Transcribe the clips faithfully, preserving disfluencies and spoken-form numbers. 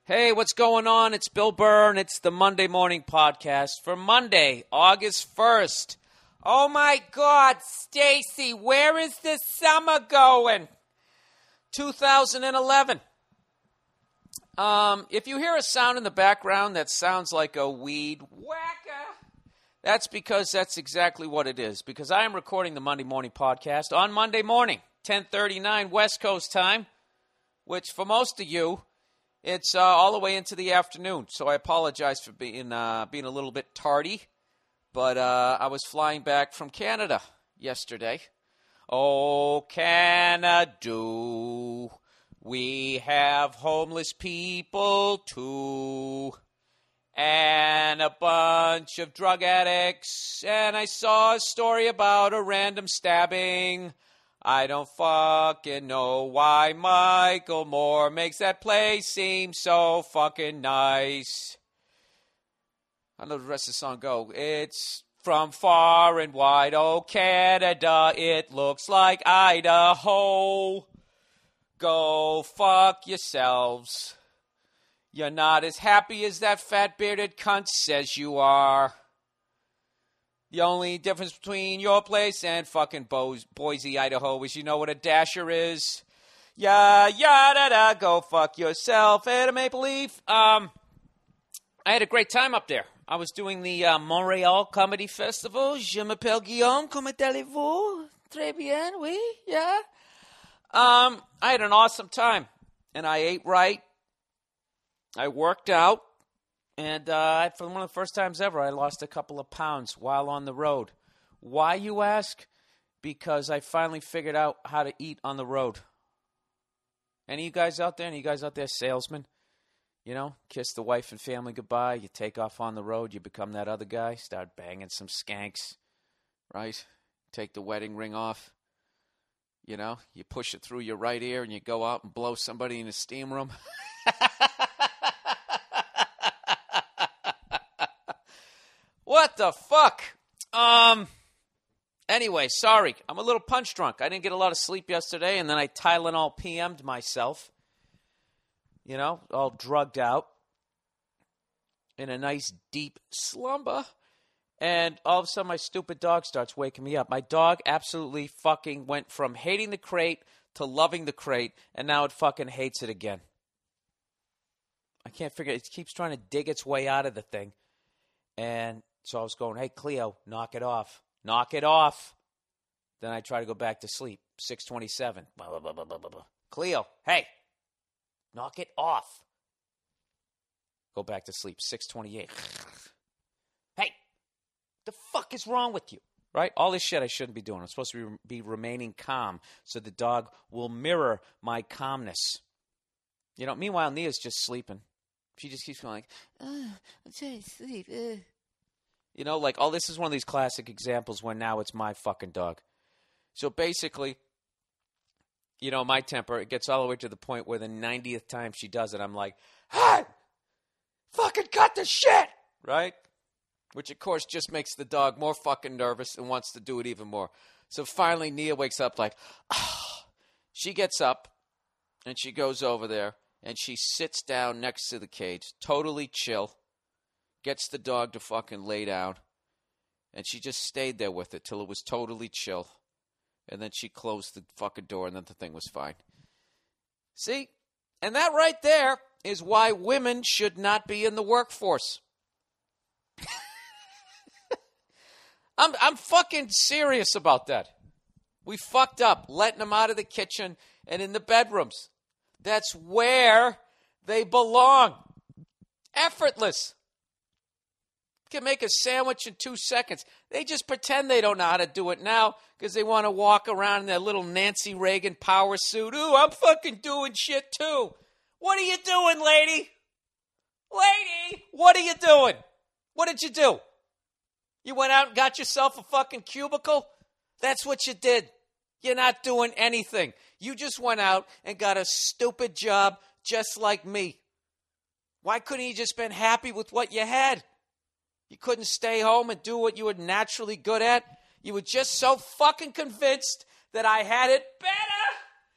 Hey, what's going on? It's Bill Burr, and it's the Monday Morning Podcast for Monday, August first. Oh, my God, Stacy, where is this summer going? two thousand eleven. Um, if you hear a sound in the background that sounds like a weed whacker, that's because that's exactly what it is, because I am recording the Monday Morning Podcast on Monday morning, ten thirty-nine West Coast time, which for most of you, it's uh, all the way into the afternoon, so I apologize for being uh, being a little bit tardy, but uh, I was flying back from Canada yesterday. Oh, Canada, we have homeless people too, and a bunch of drug addicts, and I saw a story about a random stabbing. I don't fucking know why Michael Moore makes that place seem so fucking nice. I know the rest of the song go. It's from far and wide, oh Canada, it looks like Idaho. Go fuck yourselves. You're not as happy as that fat bearded cunt says you are. The only difference between your place and fucking Bo- Boise, Idaho is you know what a dasher is. Yeah, yeah, da, da, go fuck yourself at a Maple Leaf. Um, I had a great time up there. I was doing the uh, Montreal Comedy Festival. Je m'appelle Guillaume, comment allez-vous? Très bien, oui, yeah. Um, I had an awesome time, and I ate right. I worked out. And uh, for one of the first times ever, I lost a couple of pounds while on the road. Why, you ask? Because I finally figured out how to eat on the road. Any of you guys out there? Any of you guys out there, salesmen? You know, kiss the wife and family goodbye. You take off on the road. You become that other guy. Start banging some skanks, right? Take the wedding ring off. You know, you push it through your right ear and you go out and blow somebody in a steam room. What the fuck? Um. Anyway, sorry. I'm a little punch drunk. I didn't get a lot of sleep yesterday, and then I Tylenol P M'd myself. You know, all drugged out in a nice deep slumber. And all of a sudden, my stupid dog starts waking me up. My dog absolutely fucking went from hating the crate to loving the crate, and now it fucking hates it again. I can't figure it. It keeps trying to dig its way out of the thing. And so I was going, hey, Cleo, knock it off. Knock it off. Then I try to go back to sleep. six twenty-seven. Blah, blah, blah, blah, blah, blah. Cleo, hey, knock it off. Go back to sleep. six twenty-eight. Hey, the fuck is wrong with you? Right? All this shit I shouldn't be doing. I'm supposed to be, be remaining calm so the dog will mirror my calmness. You know, meanwhile, Nia's just sleeping. She just keeps going like, oh, I'm trying to sleep. Uh. You know, like, oh, this is one of these classic examples where now it's my fucking dog. So basically, you know, my temper, it gets all the way to the point where the ninetieth time she does it, I'm like, hey, fucking cut the shit, right? Which, of course, just makes the dog more fucking nervous and wants to do it even more. So finally, Nia wakes up like, oh. She gets up and she goes over there. And she sits down next to the cage, totally chill, gets the dog to fucking lay down, and she just stayed there with it till it was totally chill. And then she closed the fucking door, and then the thing was fine. See? And that right there is why women should not be in the workforce. I'm I'm fucking serious about that. We fucked up, letting them out of the kitchen and in the bedrooms. That's where they belong. Effortless. Can make a sandwich in two seconds. They just pretend they don't know how to do it now because they want to walk around in their little Nancy Reagan power suit. Ooh, I'm fucking doing shit too. What are you doing, lady? Lady, what are you doing? What did you do? You went out and got yourself a fucking cubicle? That's what you did. You're not doing anything. You just went out and got a stupid job just like me. Why couldn't you just been happy with what you had? You couldn't stay home and do what you were naturally good at? You were just so fucking convinced that I had it better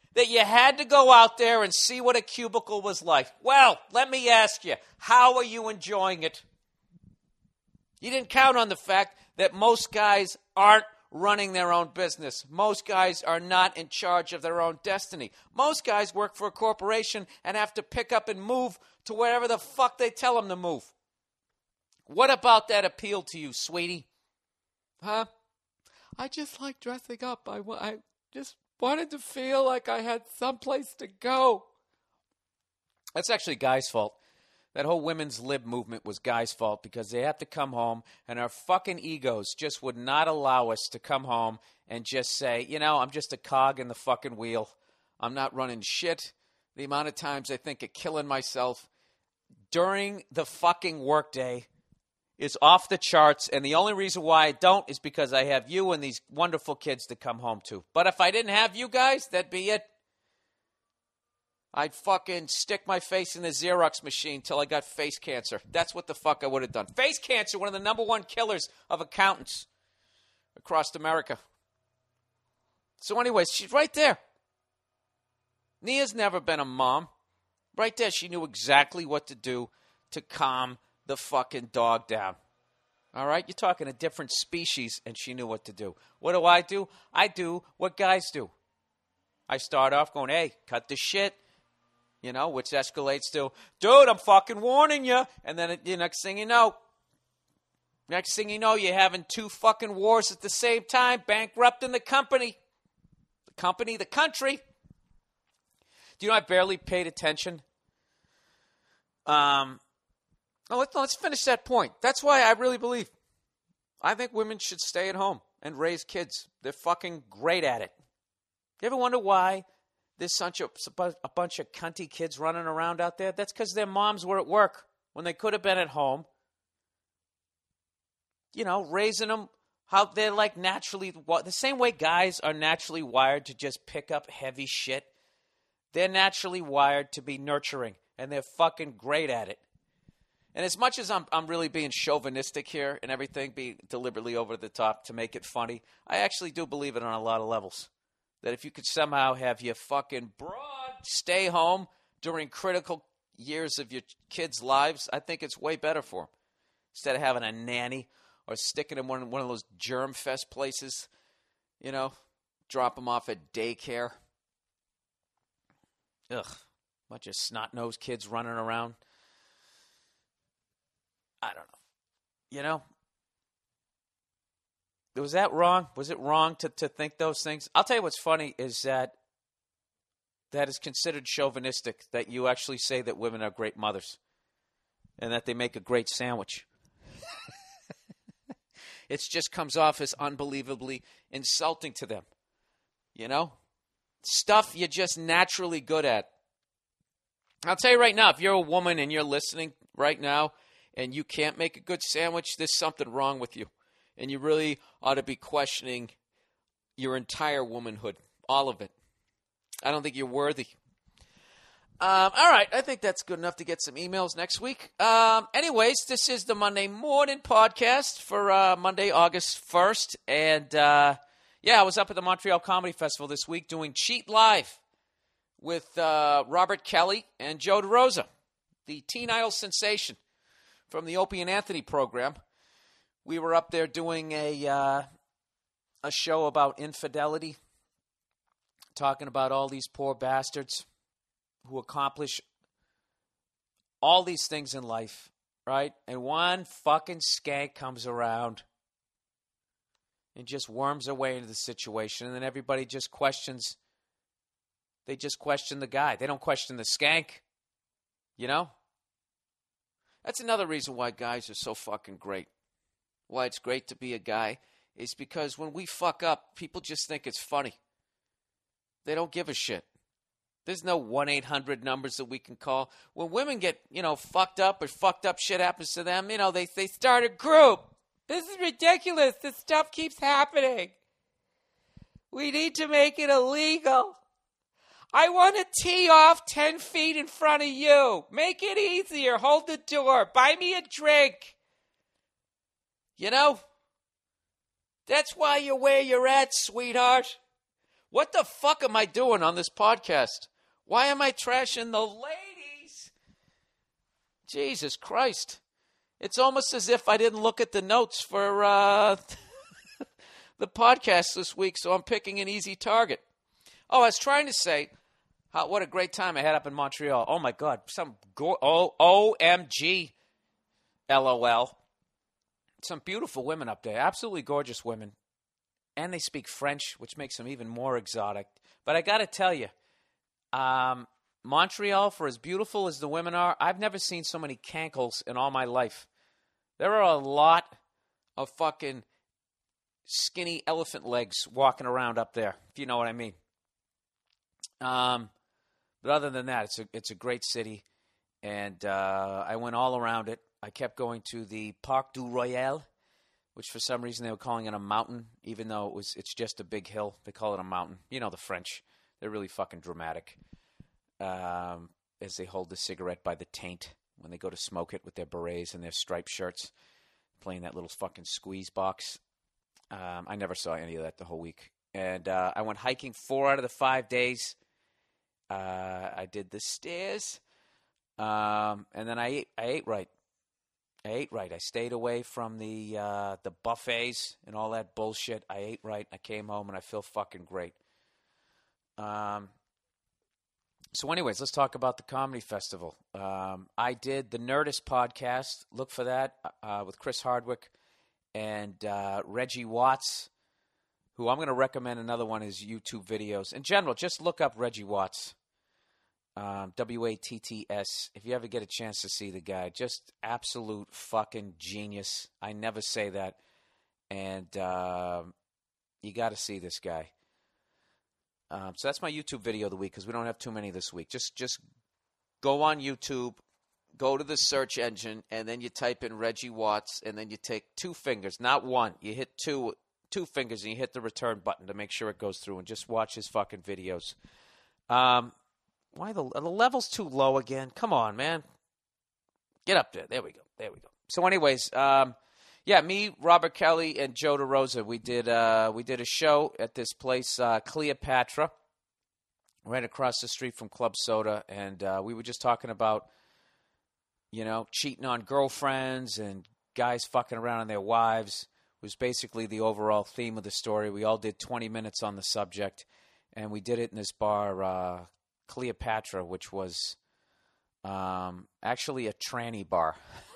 that you had to go out there and see what a cubicle was like. Well, let me ask you, how are you enjoying it? You didn't count on the fact that most guys aren't running their own business. Most guys are not in charge of their own destiny. Most guys work for a corporation and have to pick up and move to wherever the fuck they tell them to move. What about that appeal to you, sweetie? Huh? I just like dressing up. I, I just wanted to feel like I had someplace to go. That's actually guys' fault. That whole women's lib movement was guys' fault because they have to come home and our fucking egos just would not allow us to come home and just say, you know, I'm just a cog in the fucking wheel. I'm not running shit. The amount of times I think of killing myself during the fucking workday is off the charts, and the only reason why I don't is because I have you and these wonderful kids to come home to. But if I didn't have you guys, that'd be it. I'd fucking stick my face in the Xerox machine till I got face cancer. That's what the fuck I would have done. Face cancer, one of the number one killers of accountants across America. So anyways, she's right there. Nia's never been a mom. Right there, she knew exactly what to do to calm the fucking dog down. All right? You're talking a different species, and she knew what to do. What do I do? I do what guys do. I start off going, hey, cut the shit. You know, which escalates to, dude, I'm fucking warning you. And then the next thing you know, next thing you know, you're having two fucking wars at the same time, bankrupting the company. The company, the country. Do you know I barely paid attention? Um, oh, let's, let's finish that point. That's why I really believe. I think women should stay at home and raise kids. They're fucking great at it. You ever wonder why there's such a, a bunch of cunty kids running around out there? That's because their moms were at work when they could have been at home. You know, raising them how they're like naturally, the same way guys are naturally wired to just pick up heavy shit. They're naturally wired to be nurturing, and they're fucking great at it. And as much as I'm I'm really being chauvinistic here and everything, being deliberately over the top to make it funny, I actually do believe it on a lot of levels. That if you could somehow have your fucking broad stay home during critical years of your kids' lives, I think it's way better for them. Instead of having a nanny or sticking them in one, one of those germ fest places, you know, drop them off at daycare. Ugh, bunch of snot-nosed kids running around. I don't know. You know? Was that wrong? Was it wrong to, to think those things? I'll tell you what's funny is that that is considered chauvinistic, that you actually say that women are great mothers and that they make a great sandwich. It just comes off as unbelievably insulting to them. You know? Stuff you're just naturally good at. I'll tell you right now, if you're a woman and you're listening right now and you can't make a good sandwich, there's something wrong with you. And you really ought to be questioning your entire womanhood, all of it. I don't think you're worthy. Um, all right, I think that's good enough to get some emails next week. Um, anyways, this is the Monday Morning Podcast for uh, Monday, August first. And, uh, yeah, I was up at the Montreal Comedy Festival this week doing Cheat Live with uh, Robert Kelly and Joe DeRosa, the teen idol sensation from the Opie and Anthony program. We were up there doing a uh, a show about infidelity, talking about all these poor bastards who accomplish all these things in life, right? And one fucking skank comes around and just worms their way into the situation, and then everybody just questions, they just question the guy. They don't question the skank, you know? That's another reason why guys are so fucking great. Why it's great to be a guy is because when we fuck up, people just think it's funny. They don't give a shit. There's no one eight hundred numbers that we can call. When women get, you know, fucked up or fucked up shit happens to them, you know, they, they start a group. This is ridiculous. This stuff keeps happening. We need to make it illegal. I want to tee off ten feet in front of you. Make it easier. Hold the door. Buy me a drink. You know, that's why you're where you're at, sweetheart. What the fuck am I doing on this podcast? Why am I trashing the ladies? Jesus Christ. It's almost as if I didn't look at the notes for uh, the podcast this week, so I'm picking an easy target. Oh, I was trying to say, how, what a great time I had up in Montreal. Oh, my God. Some go- oh, O M G, LOL. Some beautiful women up there. Absolutely gorgeous women. And they speak French, which makes them even more exotic. But I got to tell you, um, Montreal, for as beautiful as the women are, I've never seen so many cankles in all my life. There are a lot of fucking skinny elephant legs walking around up there, if you know what I mean. Um, but other than that, it's a it's a great city, and uh, I went all around it. I kept going to the Parc du Royal, which for some reason they were calling it a mountain, even though it was it's just a big hill. They call it a mountain. You know the French. They're really fucking dramatic. Um, as they hold the cigarette by the taint when they go to smoke it with their berets and their striped shirts, playing that little fucking squeeze box. Um, I never saw any of that the whole week. And uh, I went hiking four out of the five days. Uh, I did the stairs. Um, and then I ate, I ate right. I ate right. I stayed away from the uh, the buffets and all that bullshit. I ate right. I came home and I feel fucking great. Um. So anyways, let's talk about the comedy festival. Um, I did the Nerdist podcast. Look for that uh, with Chris Hardwick and uh, Reggie Watts, who I'm going to recommend another one of his YouTube videos. In general, just look up Reggie Watts, um, W A T T S. If you ever get a chance to see the guy, just absolute fucking genius. I never say that. And uh, you got to see this guy. Um, so that's my YouTube video of the week because we don't have too many this week. Just just go on YouTube, go to the search engine, and then you type in Reggie Watts, and then you take two fingers, not one. You hit two two fingers, and you hit the return button to make sure it goes through, and just watch his fucking videos. Um, why the, are the levels too low again? Come on, man. Get up there. There we go. There we go. So anyways, um, yeah, me, Robert Kelly, and Joe DeRosa, we did uh, we did a show at this place, uh, Cleopatra, right across the street from Club Soda, and uh, we were just talking about, you know, cheating on girlfriends and guys fucking around on their wives. It was basically the overall theme of the story. We all did twenty minutes on the subject, and we did it in this bar, uh, Cleopatra, which was um, actually a tranny bar.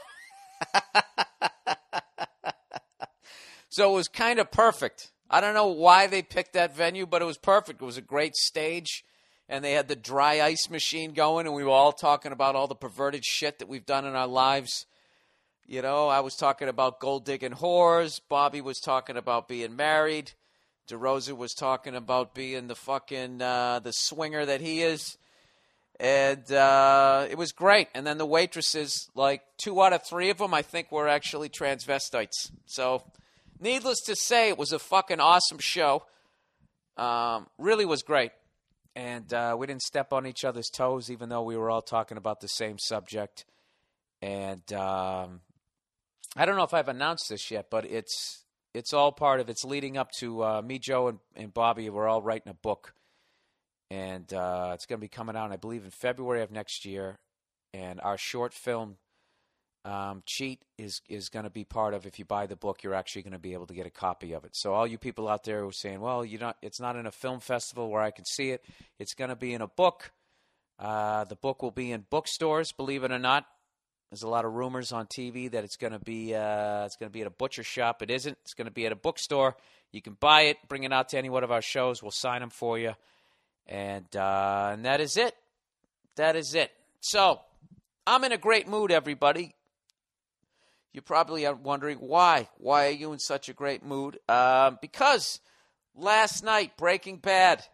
So it was kind of perfect. I don't know why they picked that venue, but it was perfect. It was a great stage, and they had the dry ice machine going, and we were all talking about all the perverted shit that we've done in our lives. You know, I was talking about gold-digging whores. Bobby was talking about being married. DeRosa was talking about being the fucking uh, the swinger that he is. And uh, it was great. And then the waitresses, like two out of three of them, I think were actually transvestites. So needless to say, it was a fucking awesome show. Um, really was great. And uh, we didn't step on each other's toes, even though we were all talking about the same subject. And um, I don't know if I've announced this yet, but it's it's all part of it's leading up to uh, me, Joe, and, and Bobby. We're all writing a book. And uh, it's going to be coming out, I believe, in February of next year. And our short film, um, Cheat, is is going to be part of. If you buy the book, you're actually going to be able to get a copy of it. So all you people out there who are saying, well, you not, it's not in a film festival where I can see it. It's going to be in a book. Uh, the book will be in bookstores, believe it or not. There's a lot of rumors on T V that it's going to be uh, it's going to be at a butcher shop. It isn't. It's going to be at a bookstore. You can buy it, bring it out to any one of our shows. We'll sign them for you. And uh, and that is it. That is it. So, I'm in a great mood, everybody. You probably are wondering why. Why are you in such a great mood? Um, because last night, Breaking Bad.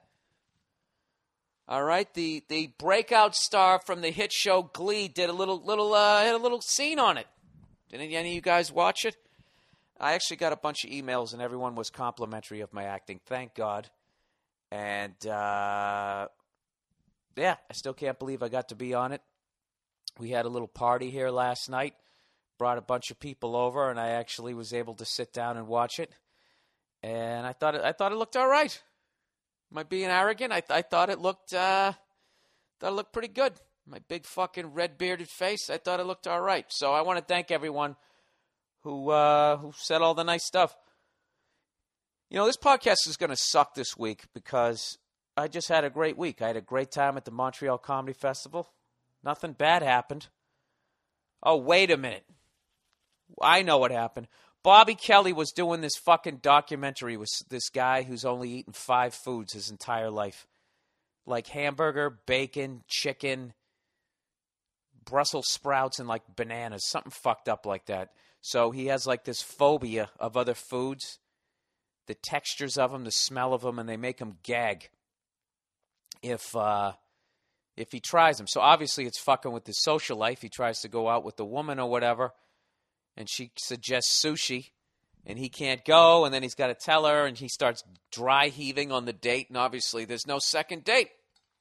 All right, the the breakout star from the hit show Glee did a little little uh, had a little scene on it. Did any of you guys watch it? I actually got a bunch of emails, and everyone was complimentary of my acting. Thank God. And, uh, yeah, I still can't believe I got to be on it. We had a little party here last night, brought a bunch of people over, and I actually was able to sit down and watch it. And I thought it, I thought it looked all right. Am I being arrogant? I, th- I thought it looked, uh, thought it looked pretty good. My big fucking red bearded face, I thought it looked all right. So I want to thank everyone who uh, who said all the nice stuff. You know, this podcast is going to suck this week because I just had a great week. I had a great time at the Montreal Comedy Festival. Nothing bad happened. Oh, wait a minute. I know what happened. Bobby Kelly was doing this fucking documentary with this guy who's only eaten five foods his entire life. Like hamburger, bacon, chicken, Brussels sprouts, and like bananas. Something fucked up like that. So he has like this phobia of other foods, the textures of them, the smell of them, and they make him gag if uh, if he tries them. So obviously it's fucking with his social life. He tries to go out with the woman or whatever, and she suggests sushi, and he can't go, and then he's got to tell her, and he starts dry heaving on the date, and obviously there's no second date.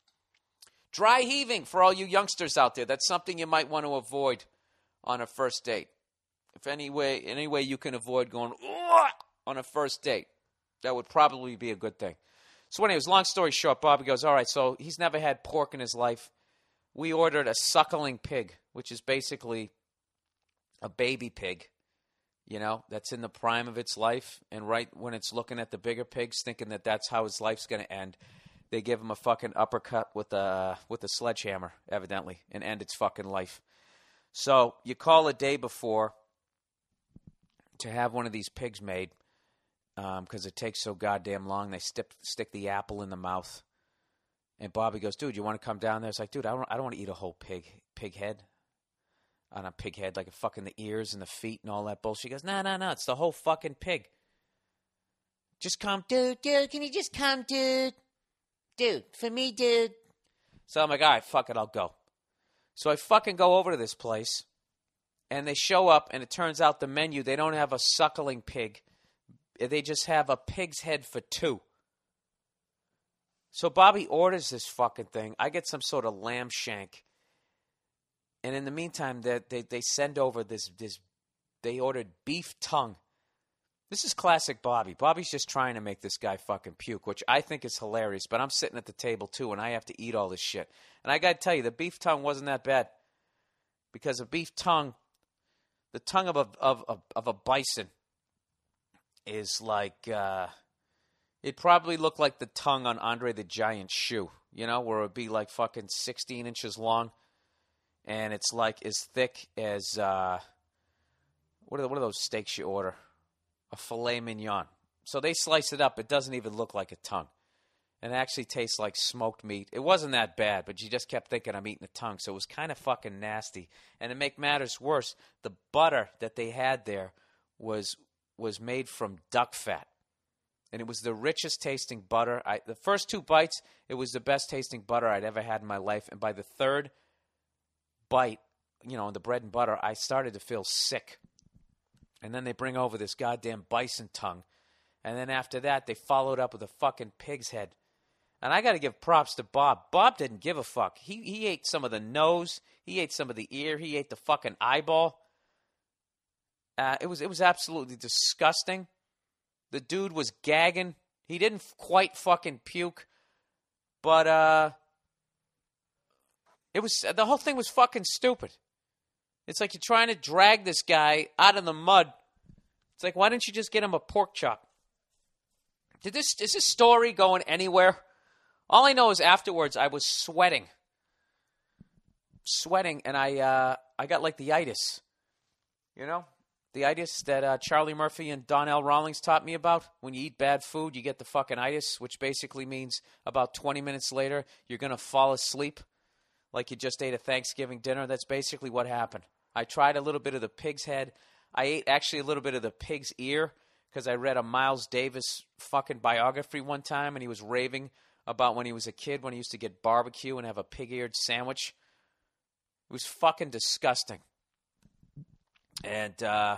Dry heaving, for all you youngsters out there, that's something you might want to avoid on a first date. If any way, any way you can avoid going on a first date, that would probably be a good thing. So anyways, long story short, Bobby goes, all right, so he's never had pork in his life. We ordered a suckling pig, which is basically a baby pig, you know, that's in the prime of its life. And right when it's looking at the bigger pigs, thinking that that's how his life's going to end, they give him a fucking uppercut with a, with a sledgehammer, evidently, and end its fucking life. So you call a day before to have one of these pigs made because um, it takes so goddamn long. They stick, stick the apple in the mouth. And Bobby goes, dude, you want to come down there? It's like, dude, I don't, I don't want to eat a whole pig, pig head. On a pig head, like a fucking the ears and the feet and all that bullshit. He goes, no, no, no, it's the whole fucking pig. Just come, dude, dude, can you just come, dude? Dude, for me, dude. So I'm like, all right, fuck it, I'll go. So I fucking go over to this place, and they show up, and it turns out the menu, they don't have a suckling pig. They just have a pig's head for two. So Bobby orders this fucking thing. I get some sort of lamb shank. And in the meantime, they, they they send over this, this, they ordered beef tongue. This is classic Bobby. Bobby's just trying to make this guy fucking puke, which I think is hilarious. But I'm sitting at the table, too, and I have to eat all this shit. And I got to tell you, the beef tongue wasn't that bad. Because a beef tongue, the tongue of a, of, of, of a bison is like, uh, it probably looked like the tongue on Andre the Giant's shoe, you know, where it would be like fucking sixteen inches long. And it's like as thick as, uh, what are, what are those steaks you order? A filet mignon. So they slice it up. It doesn't even look like a tongue. And it actually tastes like smoked meat. It wasn't that bad, but you just kept thinking I'm eating a tongue. So it was kind of fucking nasty. And to make matters worse, the butter that they had there was was made from duck fat. And it was the richest tasting butter. I, the first two bites, it was the best tasting butter I'd ever had in my life. And by the third bite, you know, the bread and butter, I started to feel sick. And then they bring over this goddamn bison tongue. And then after that, they followed up with a fucking pig's head. And I got to give props to Bob. Bob didn't give a fuck. He he ate some of the nose. He ate some of the ear. He ate the fucking eyeball. Uh, it was it was absolutely disgusting. The dude was gagging. He didn't quite fucking puke. But, uh... It was the whole thing was fucking stupid. It's like you're trying to drag this guy out of the mud. It's like, why didn't you just get him a pork chop? Did this is this story going anywhere? All I know is afterwards I was sweating, sweating, and I uh, I got like the itis, you know, the itis that uh, Charlie Murphy and Donnell Rawlings taught me about. When you eat bad food, you get the fucking itis, which basically means about twenty minutes later you're gonna fall asleep. Like you just ate a Thanksgiving dinner. That's basically what happened. I tried a little bit of the pig's head. I ate actually a little bit of the pig's ear because I read a Miles Davis fucking biography one time, and he was raving about when he was a kid, when he used to get barbecue and have a pig-eared sandwich. It was fucking disgusting. And uh,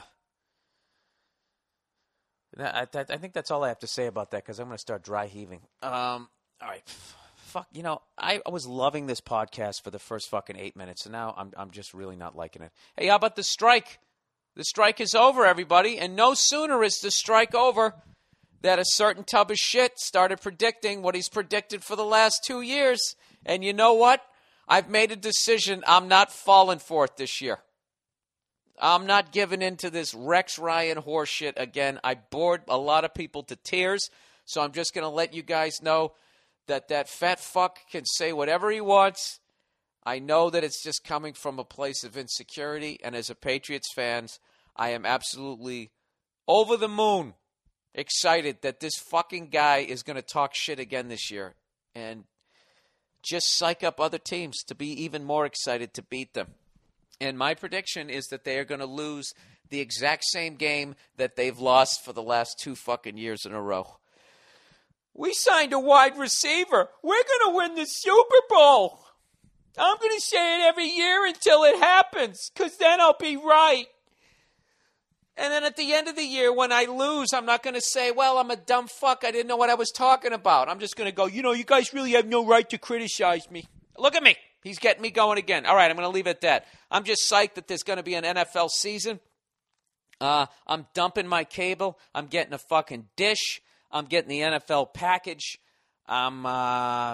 I, I think that's all I have to say about that because I'm going to start dry heaving. Um, all right. Fuck, you know, I, I was loving this podcast for the first fucking eight minutes, and now I'm I'm just really not liking it. Hey, how about the strike? The strike is over, everybody, and no sooner is the strike over that a certain tub of shit started predicting what he's predicted for the last two years. And you know what? I've made a decision. I'm not falling for it this year. I'm not giving in to this Rex Ryan horseshit again. I bored a lot of people to tears, so I'm just going to let you guys know that that fat fuck can say whatever he wants. I know that it's just coming from a place of insecurity, and as a Patriots fan, I am absolutely over the moon excited that this fucking guy is going to talk shit again this year and just psych up other teams to be even more excited to beat them. And my prediction is that they are going to lose the exact same game that they've lost for the last two fucking years in a row. We signed a wide receiver. We're going to win the Super Bowl. I'm going to say it every year until it happens, because then I'll be right. And then at the end of the year, when I lose, I'm not going to say, well, I'm a dumb fuck. I didn't know what I was talking about. I'm just going to go, you know, you guys really have no right to criticize me. Look at me. He's getting me going again. All right, I'm going to leave it at that. I'm just psyched that there's going to be an N F L season. Uh, I'm dumping my cable. I'm getting a fucking dish. I'm getting the N F L package. I'm uh,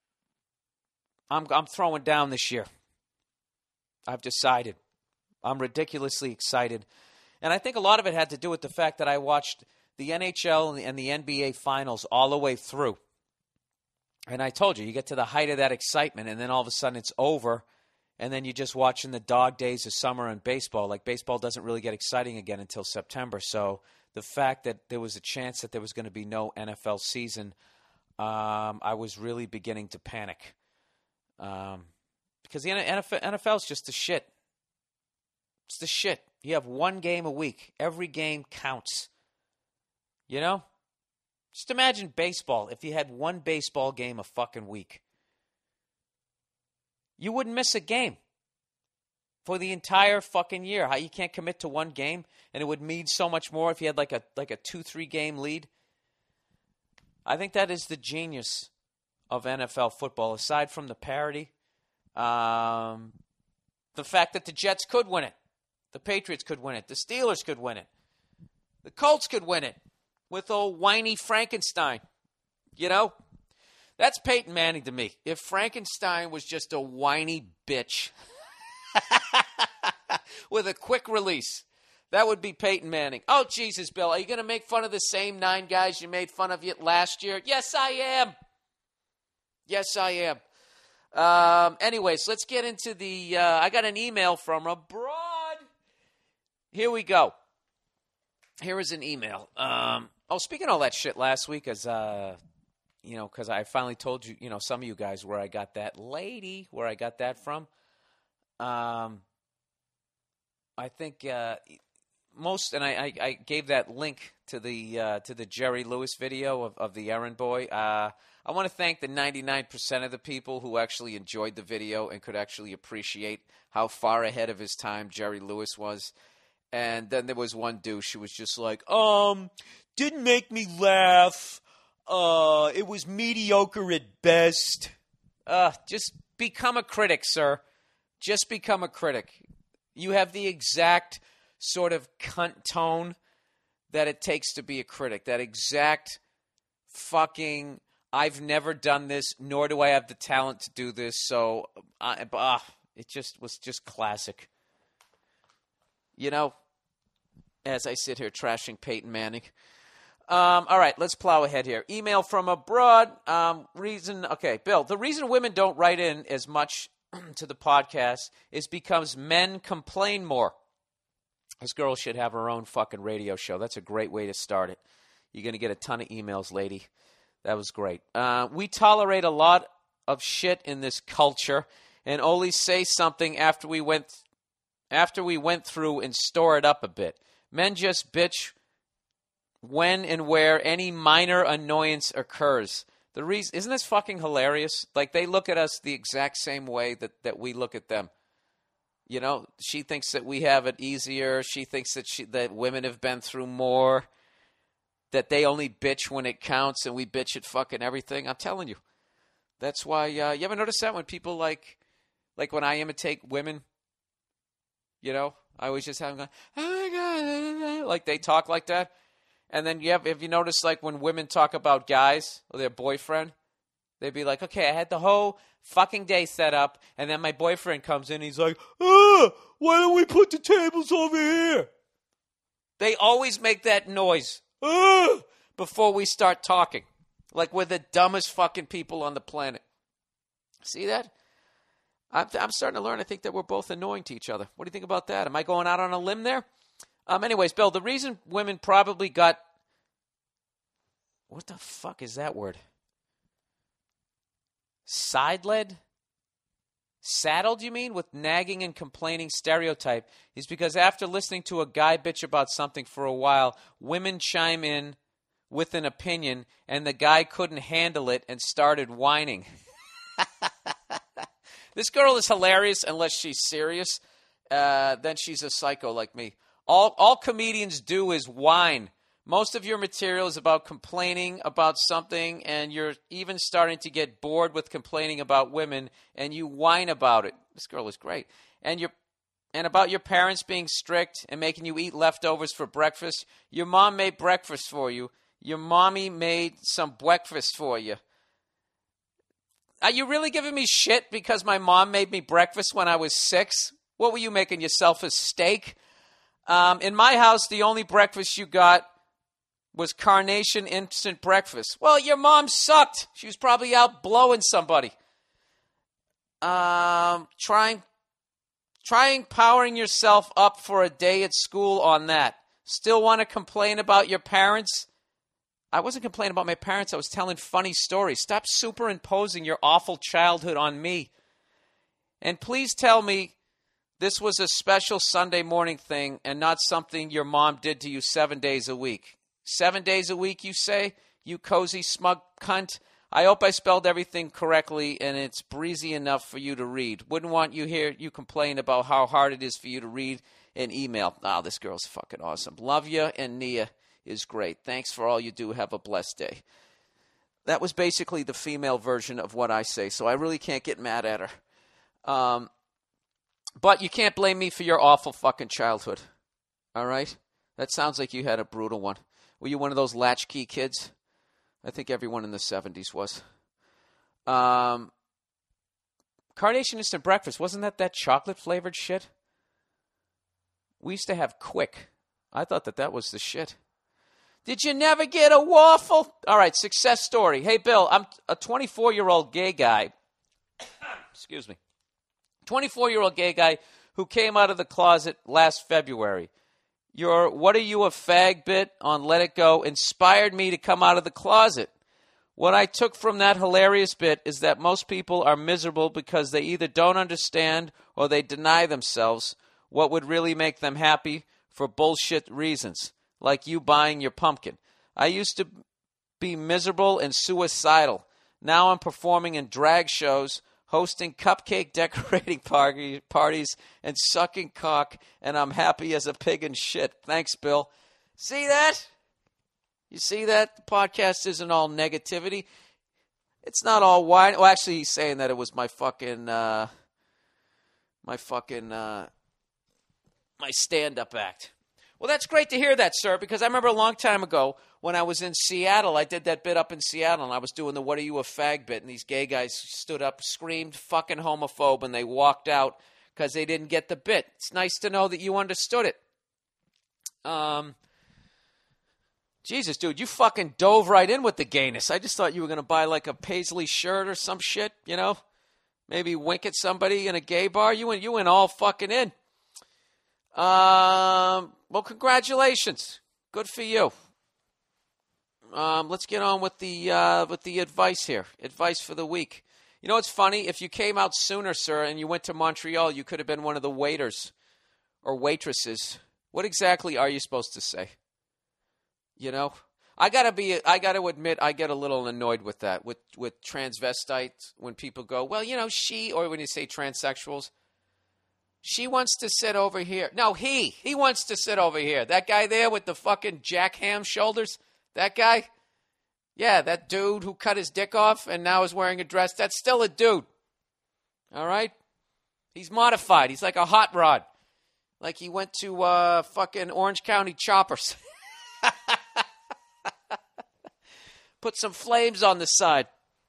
I'm I'm throwing down this year. I've decided. I'm ridiculously excited. And I think a lot of it had to do with the fact that I watched the N H L and the, and the N B A finals all the way through. And I told you, you get to the height of that excitement, and then all of a sudden it's over, and then you're just watching the dog days of summer in baseball. Like, baseball doesn't really get exciting again until September. So the fact that there was a chance that there was going to be no N F L season, um, I was really beginning to panic. Um, because the N F L is just the shit. It's the shit. You have one game a week. Every game counts. You know? Just imagine baseball if you had one baseball game a fucking week. You wouldn't miss a game for the entire fucking year. How you can't commit to one game, and it would mean so much more if you had like a like a two, three game lead. I think that is the genius of N F L football, aside from the parity. Um, the fact that the Jets could win it. The Patriots could win it. The Steelers could win it. The Colts could win it with old whiny Frankenstein. You know? That's Peyton Manning to me. If Frankenstein was just a whiny bitch with a quick release, that would be Peyton Manning. Oh, Jesus, Bill, are you going to make fun of the same nine guys you made fun of last year? Yes, I am. Yes, I am. Um, anyways, let's get into the, uh, I got an email from abroad. Here we go. Here is an email. Um, oh, speaking of all that shit last week, as uh, you know, because I finally told you, you know, some of you guys where I got that lady, where I got that from. Um, I think uh, most, and I, I, I gave that link to the uh, to the Jerry Lewis video of, of the errand boy. Uh, I want to thank the ninety-nine percent of the people who actually enjoyed the video and could actually appreciate how far ahead of his time Jerry Lewis was. And then there was one douche who was just like, um, didn't make me laugh. Uh, it was mediocre at best. Uh, just become a critic, sir. Just become a critic. You have the exact sort of cunt tone that it takes to be a critic. That exact fucking, I've never done this, nor do I have the talent to do this. So, uh, uh, it just was just classic. You know, as I sit here trashing Peyton Manning. Um, all right, let's plow ahead here. Email from abroad. Um, reason, okay, Bill, the reason women don't write in as much to the podcast is because men complain more. This girl should have her own fucking radio show. That's a great way to start it. You're going to get a ton of emails, lady. That was great. Uh, we tolerate a lot of shit in this culture and only say something after we went after we went through and store it up a bit. Men just bitch when and where any minor annoyance occurs. The reason, isn't this fucking hilarious? Like, they look at us the exact same way that, that we look at them. You know, she thinks that we have it easier. She thinks that she, that women have been through more. That they only bitch when it counts and we bitch at fucking everything. I'm telling you. That's why, uh, you ever notice that when people like, like when I imitate women, you know, I always just have them going, oh my God, like they talk like that. And then you have, have you noticed, like, when women talk about guys or their boyfriend, they'd be like, okay, I had the whole fucking day set up, and then my boyfriend comes in, and he's like, ah, why don't we put the tables over here? They always make that noise, ah, before we start talking. Like we're the dumbest fucking people on the planet. See that? I'm, I'm starting to learn, I think, that we're both annoying to each other. What do you think about that? Am I going out on a limb there? Um, anyways, Bill, the reason women probably got, what the fuck is that word? Side-led? Saddled, you mean, with nagging and complaining stereotype is because after listening to a guy bitch about something for a while, women chime in with an opinion, and the guy couldn't handle it and started whining. This girl is hilarious unless she's serious. Uh, then she's a psycho like me. All all comedians do is whine. Most of your material is about complaining about something, and you're even starting to get bored with complaining about women, and you whine about it. This girl is great. And you're and about your parents being strict and making you eat leftovers for breakfast. Your mom made breakfast for you. Your mommy made some breakfast for you. Are you really giving me shit because my mom made me breakfast when I was six? What were you making yourself, a steak? Um, in my house, the only breakfast you got was Carnation instant breakfast. Well, your mom sucked. She was probably out blowing somebody. Um, trying, trying powering yourself up for a day at school on that. Still want to complain about your parents? I wasn't complaining about my parents. I was telling funny stories. Stop superimposing your awful childhood on me. And please tell me this was a special Sunday morning thing and not something your mom did to you seven days a week. Seven days a week, you say? You cozy, smug cunt. I hope I spelled everything correctly and it's breezy enough for you to read. Wouldn't want you hear you complain about how hard it is for you to read an email. Oh, this girl's fucking awesome. Love you, and Nia is great. Thanks for all you do. Have a blessed day. That was basically the female version of what I say, so I really can't get mad at her. Um, but you can't blame me for your awful fucking childhood. All right? That sounds like you had a brutal one. Were you one of those latchkey kids? I think everyone in the seventies was. Um, Carnation Instant Breakfast, wasn't that that chocolate-flavored shit? We used to have Quick. I thought that that was the shit. Did you never get a waffle? All right, success story. Hey, Bill, I'm a twenty-four-year-old gay guy. Excuse me. twenty-four-year-old gay guy who came out of the closet last February. Your What Are You a Fag bit on Let It Go inspired me to come out of the closet. What I took from that hilarious bit is that most people are miserable because they either don't understand or they deny themselves what would really make them happy for bullshit reasons, like you buying your pumpkin. I used to be miserable and suicidal. Now I'm performing in drag shows, hosting cupcake decorating party, parties, and sucking cock, and I'm happy as a pig in shit. Thanks, Bill. See that? You see that? The podcast isn't all negativity. It's not all whine. Well, actually, he's saying that it was my fucking, uh, my fucking, uh, my stand-up act. Well, that's great to hear that, sir, because I remember a long time ago when I was in Seattle, I did that bit up in Seattle, and I was doing the What Are You a Fag bit, and these gay guys stood up, screamed fucking homophobe, and they walked out because they didn't get the bit. It's nice to know that you understood it. Um, Jesus, dude, you fucking dove right in with the gayness. I just thought you were going to buy like a paisley shirt or some shit, you know? Maybe wink at somebody in a gay bar. You went, you went all fucking in. Um, well, congratulations. Good for you. Um, let's get on with the uh, with the advice here. Advice for the week. You know what's funny? If you came out sooner, sir, and you went to Montreal, you could have been one of the waiters or waitresses. What exactly are you supposed to say? You know, I gotta be. I gotta admit, I get a little annoyed with that. With with transvestites, when people go, well, you know, she, or when you say transsexuals. She wants to sit over here. No, he. He wants to sit over here. That guy there with the fucking jackham shoulders. That guy. Yeah, that dude who cut his dick off and now is wearing a dress. That's still a dude. All right? He's modified. He's like a hot rod. Like he went to uh, fucking Orange County Choppers. put some flames on the side.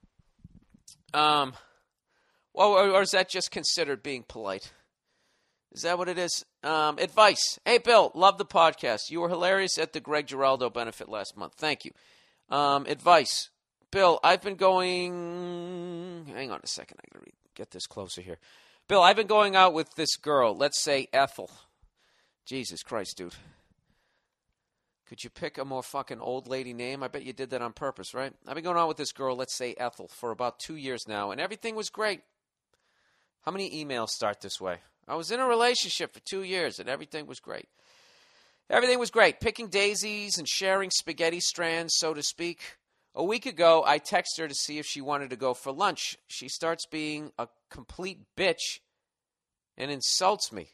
Um, well, or, or is that just considered being polite? Is that what it is? Um, advice. Hey, Bill, love the podcast. You were hilarious at the Greg Giraldo benefit last month. Thank you. Um, advice. Bill, I've been going... Hang on a second. I got to get this closer here. Bill, I've been going out with this girl. Let's say Ethel. Jesus Christ, dude. Could you pick a more fucking old lady name? I bet you did that on purpose, right? I've been going out with this girl, let's say Ethel, for about two years now, and everything was great. How many emails start this way? I was in a relationship for two years, and everything was great. Everything was great. Picking daisies and sharing spaghetti strands, so to speak. A week ago, I texted her to see if she wanted to go for lunch. She starts being a complete bitch and insults me.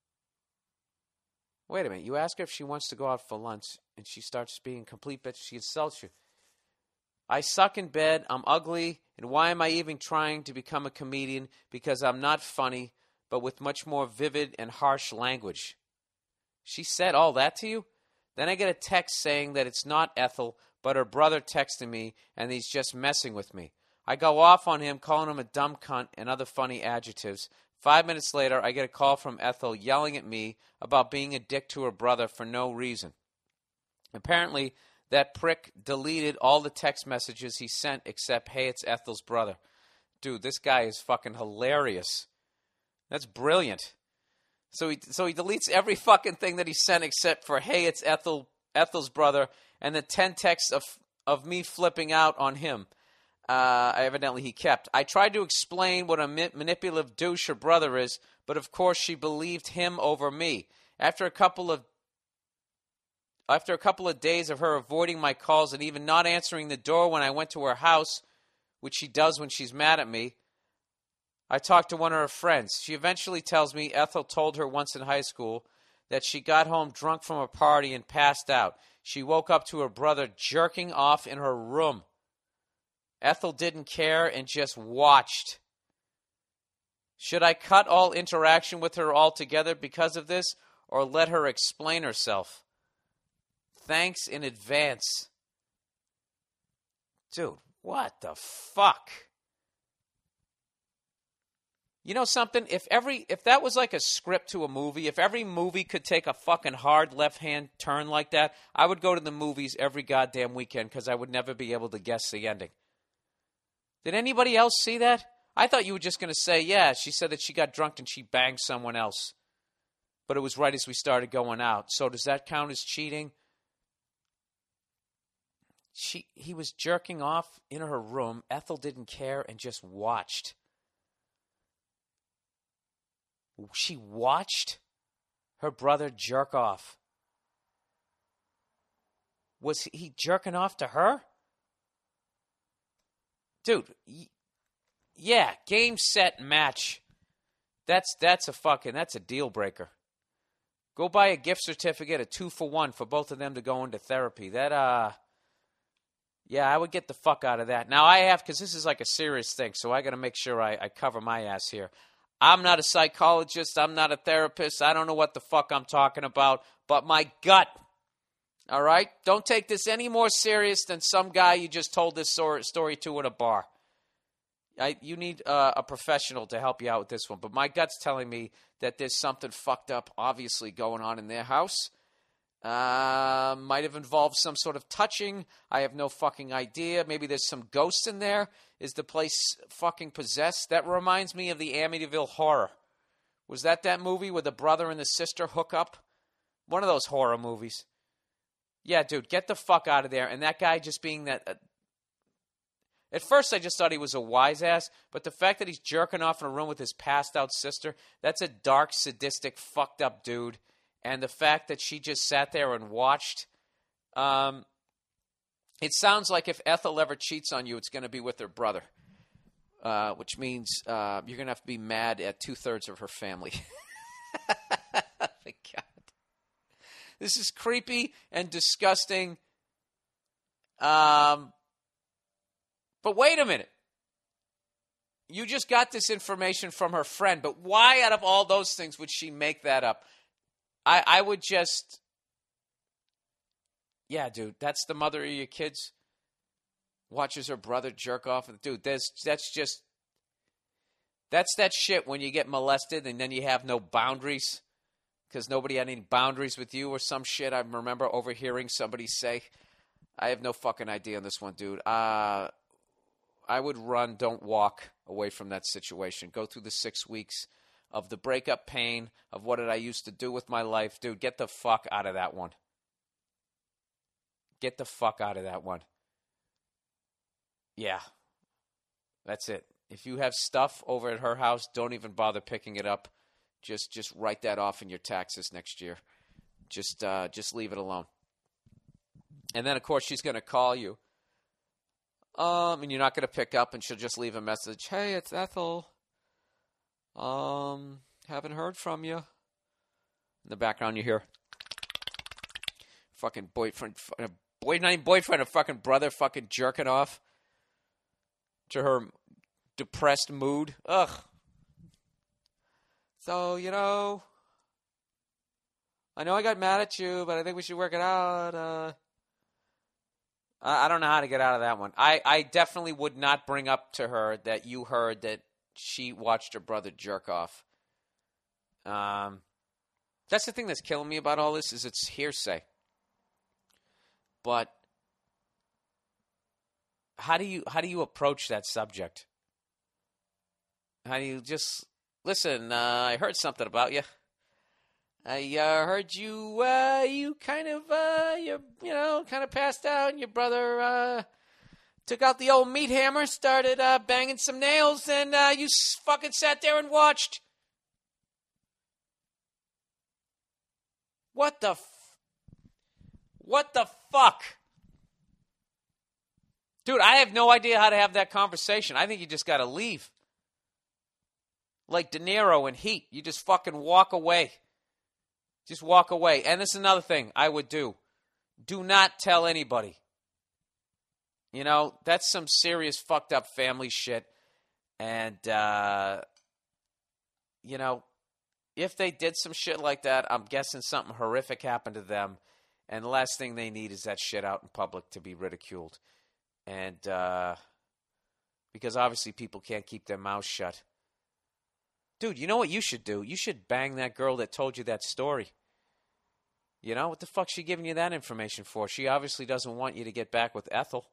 Wait a minute. You ask her if she wants to go out for lunch, and she starts being a complete bitch. She insults you. I suck in bed. I'm ugly. And why am I even trying to become a comedian? Because I'm not funny, but with much more vivid and harsh language. She said all that to you? Then I get a text saying that it's not Ethel, but her brother texting me, and he's just messing with me. I go off on him, calling him a dumb cunt and other funny adjectives. Five minutes later, I get a call from Ethel yelling at me about being a dick to her brother for no reason. Apparently, that prick deleted all the text messages he sent except, hey, it's Ethel's brother. Dude, this guy is fucking hilarious. That's brilliant. So he so he deletes every fucking thing that he sent except for, hey, it's Ethel Ethel's brother, and the ten texts of of me flipping out on him. Uh, evidently he kept. I tried to explain what a ma- manipulative douche her brother is, but of course she believed him over me. After a couple of after a couple of days of her avoiding my calls and even not answering the door when I went to her house, which she does when she's mad at me, I talked to one of her friends. She eventually tells me Ethel told her once in high school that she got home drunk from a party and passed out. She woke up to her brother jerking off in her room. Ethel didn't care and just watched. Should I cut all interaction with her altogether because of this, or let her explain herself? Thanks in advance. Dude, what the fuck? You know something? If every if that was like a script to a movie, if every movie could take a fucking hard left-hand turn like that, I would go to the movies every goddamn weekend because I would never be able to guess the ending. Did anybody else see that? I thought you were just going to say, yeah, she said that she got drunk and she banged someone else. But it was right as we started going out. So does that count as cheating? She He was jerking off in her room. Ethel didn't care and just watched. She watched her brother jerk off. Was he jerking off to her? Dude, yeah, game, set, match. That's that's a fucking, that's a deal breaker. Go buy a gift certificate, a two for one for both of them to go into therapy. That, uh, yeah, I would get the fuck out of that. Now I have, because this is like a serious thing, so I got to make sure I, I cover my ass here. I'm not a psychologist. I'm not a therapist. I don't know what the fuck I'm talking about, but my gut. All right? Don't take this any more serious than some guy you just told this story to at a bar. I, you need uh, a professional to help you out with this one. But my gut's telling me that there's something fucked up obviously going on in their house. Uh, might have involved some sort of touching. I have no fucking idea. Maybe there's some ghosts in there. Is the place fucking possessed? That reminds me of the Amityville Horror. Was that that movie where the brother and the sister hook up? One of those horror movies. Yeah, dude, get the fuck out of there. And that guy just being that... Uh, at first, I just thought he was a wise ass, but the fact that he's jerking off in a room with his passed out sister, that's a dark, sadistic, fucked up dude. And the fact that she just sat there and watched, um, it sounds like if Ethel ever cheats on you, it's going to be with her brother, uh, which means uh, you're going to have to be mad at two-thirds of her family. Thank God. This is creepy and disgusting. Um, but wait a minute. You just got this information from her friend, but why out of all those things would she make that up? I, I would just, yeah, dude, that's the mother of your kids. watches her brother jerk off. Dude, that's, that's just, that's that shit when you get molested and then you have no boundaries because nobody had any boundaries with you or some shit. I remember overhearing somebody say, I have no fucking idea on this one, dude. Uh, I would run, don't walk away from that situation. Go through the six weeks of the breakup pain, of what did I used to do with my life. Dude, get the fuck out of that one. Get the fuck out of that one. Yeah. That's it. If you have stuff over at her house, don't even bother picking it up. Just just write that off in your taxes next year. Just uh, just leave it alone. And then, of course, she's going to call you. Um, and you're not going to pick up, and she'll just leave a message. Hey, it's Ethel. Um, haven't heard from you. In the background, you hear fucking boyfriend, boy, not even boyfriend, a fucking brother fucking jerking off to her depressed mood. Ugh. So, you know, I know I got mad at you, but I think we should work it out. Uh, I don't know how to get out of that one. I, I definitely would not bring up to her that you heard that she watched her brother jerk off. Um, that's the thing that's killing me about all this is it's hearsay. But how do you how do you approach that subject? How do you just listen? Uh, I heard something about you. I uh, heard you, uh, you kind of, uh, you, you know, kind of passed out, and your brother uh, took out the old meat hammer, started uh, banging some nails, and uh, you s- fucking sat there and watched. What the, f- what the fuck? Dude, I have no idea how to have that conversation. I think you just got to leave. Like De Niro in Heat, you just fucking walk away. Just walk away. And this is another thing I would do. Do not tell anybody. You know, that's some serious fucked up family shit. And, uh, you know, if they did some shit like that, I'm guessing something horrific happened to them. And the last thing they need is that shit out in public to be ridiculed. And, uh, because obviously people can't keep their mouths shut. Dude, you know what you should do? You should bang that girl that told you that story. You know, what the fuck's she giving you that information for? She obviously doesn't want you to get back with Ethel.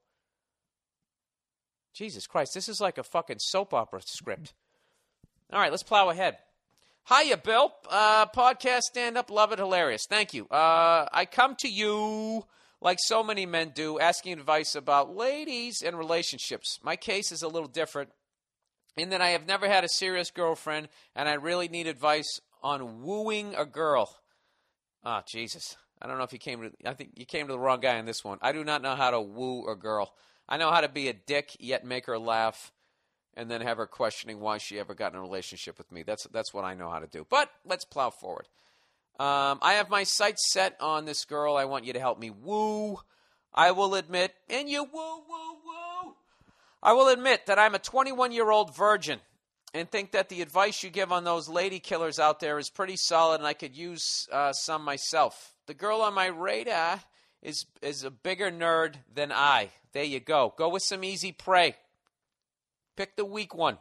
Jesus Christ, this is like a fucking soap opera script. All right, let's plow ahead. Hiya, Bill. Uh, podcast stand-up, love it, hilarious. Thank you. Uh, I come to you, like so many men do, asking advice about ladies and relationships. My case is a little different. In that I have never had a serious girlfriend, and I really need advice on wooing a girl. Oh, Jesus. I don't know if you came to, I think you came to the wrong guy on this one. I do not know how to woo a girl. I know how to be a dick, yet make her laugh, and then have her questioning why she ever got in a relationship with me. That's that's what I know how to do. But let's plow forward. Um, I have my sights set on this girl. I want you to help me woo. I will admit, and you woo, woo, woo. I will admit that I'm a twenty-one-year-old virgin and think that the advice you give on those lady killers out there is pretty solid, and I could use uh, some myself. The girl on my radar is is a bigger nerd than I. There you go. Go with some easy prey. Pick the weak one.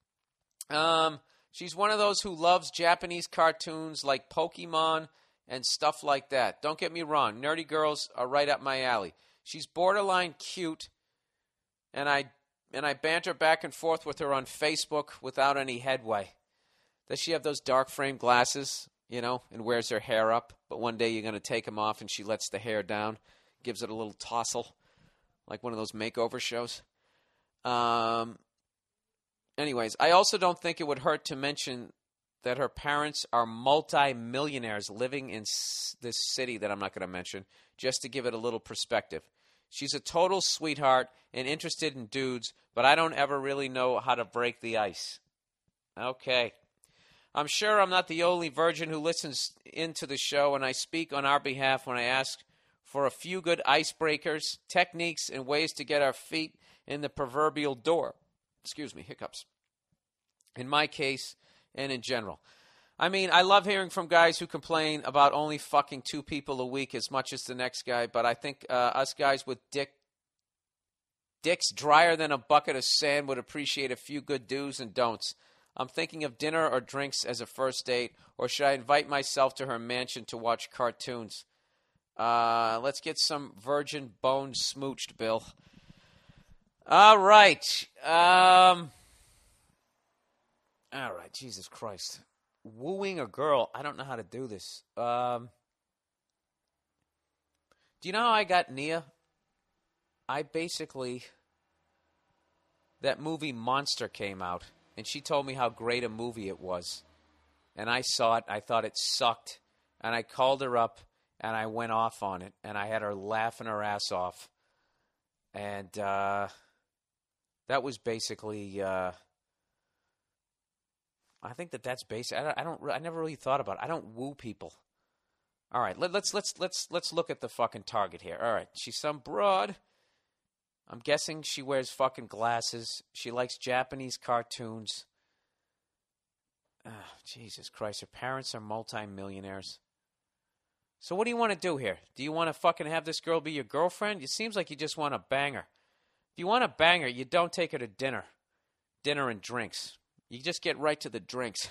Um, she's one of those who loves Japanese cartoons like Pokemon and stuff like that. Don't get me wrong. Nerdy girls are right up my alley. She's borderline cute, and I... And I banter back and forth with her on Facebook without any headway. Does she have those dark frame glasses, you know, and wears her hair up? But one day you're going to take them off and she lets the hair down, gives it a little tousle, like one of those makeover shows. Um. Anyways, I also don't think it would hurt to mention that her parents are multi-millionaires living in s- this city that I'm not going to mention, just to give it a little perspective. She's a total sweetheart and interested in dudes, but I don't ever really know how to break the ice. Okay. I'm sure I'm not the only virgin who listens into the show, and I speak on our behalf when I ask for a few good icebreakers, techniques, and ways to get our feet in the proverbial door. Excuse me, hiccups. In my case, and in general. I mean, I love hearing from guys who complain about only fucking two people a week as much as the next guy, but I think uh, us guys with dick Dicks drier than a bucket of sand would appreciate a few good do's and don'ts. I'm thinking of dinner or drinks as a first date, or should I invite myself to her mansion to watch cartoons? Uh, let's get some virgin bone smooched, Bill. All right. Um, all right. Jesus Christ. Wooing a girl. I don't know how to do this. Um, do you know how I got Nia? I basically, that movie Monster came out, and she told me how great a movie it was. And I saw it, I thought it sucked, and I called her up, and I went off on it, and I had her laughing her ass off. And uh, that was basically, uh, I think that that's basic. I don't, I don't, I never really thought about it. I don't woo people. All right, let, let's let's let's let's look at the fucking target here. All right, she's some broad. I'm guessing she wears fucking glasses. She likes Japanese cartoons. Oh, Jesus Christ. Her parents are multi-millionaires. So what do you want to do here? Do you want to fucking have this girl be your girlfriend? It seems like you just want to bang her. If you want to bang her, you don't take her to dinner. Dinner and drinks. You just get right to the drinks.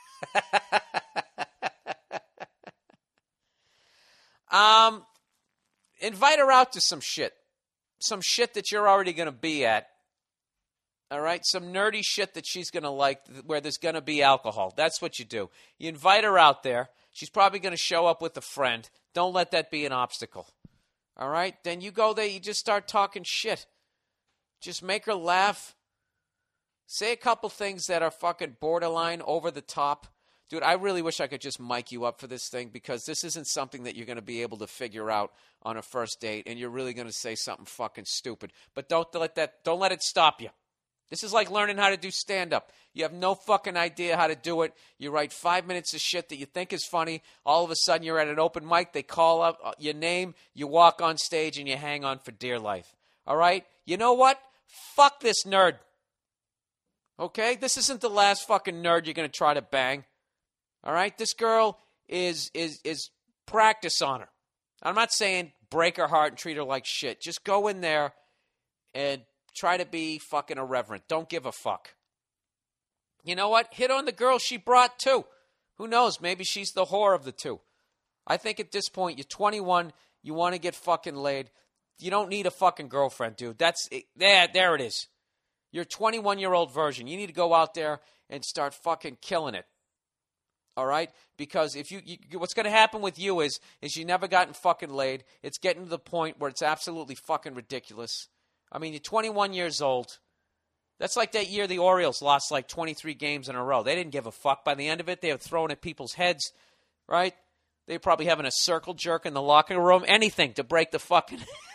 um, invite her out to some shit. Some shit that you're already going to be at. All right? Some nerdy shit that she's going to like where there's going to be alcohol. That's what you do. You invite her out there. She's probably going to show up with a friend. Don't let that be an obstacle. All right? Then you go there. You just start talking shit. Just make her laugh. Say a couple things that are fucking borderline over the top. Dude, I really wish I could just mic you up for this thing because this isn't something that you're going to be able to figure out on a first date, and you're really going to say something fucking stupid. But don't let that, don't let it stop you. This is like learning how to do stand-up. You have no fucking idea how to do it. You write five minutes of shit that you think is funny. All of a sudden, you're at an open mic. They call up your name. You walk on stage, and you hang on for dear life. All right? You know what? Fuck this nerd. Okay? This isn't the last fucking nerd you're going to try to bang. All right? This girl is is is practice on her. I'm not saying break her heart and treat her like shit. Just go in there and try to be fucking irreverent. Don't give a fuck. You know what? Hit on the girl she brought too. Who knows? Maybe she's the whore of the two. I think at this point, you're twenty-one. You want to get fucking laid. You don't need a fucking girlfriend, dude. That's it. There, there it is. You're a twenty-one-year-old version. You need to go out there and start fucking killing it. All right? Because if you, you what's going to happen with you is, is you never gotten fucking laid. It's getting to the point where it's absolutely fucking ridiculous. I mean, you're twenty-one years old. That's like that year the Orioles lost like twenty-three games in a row. They didn't give a fuck. By the end of it, they were throwing at people's heads, right? They were probably having a circle jerk in the locker room. Anything to break the fucking...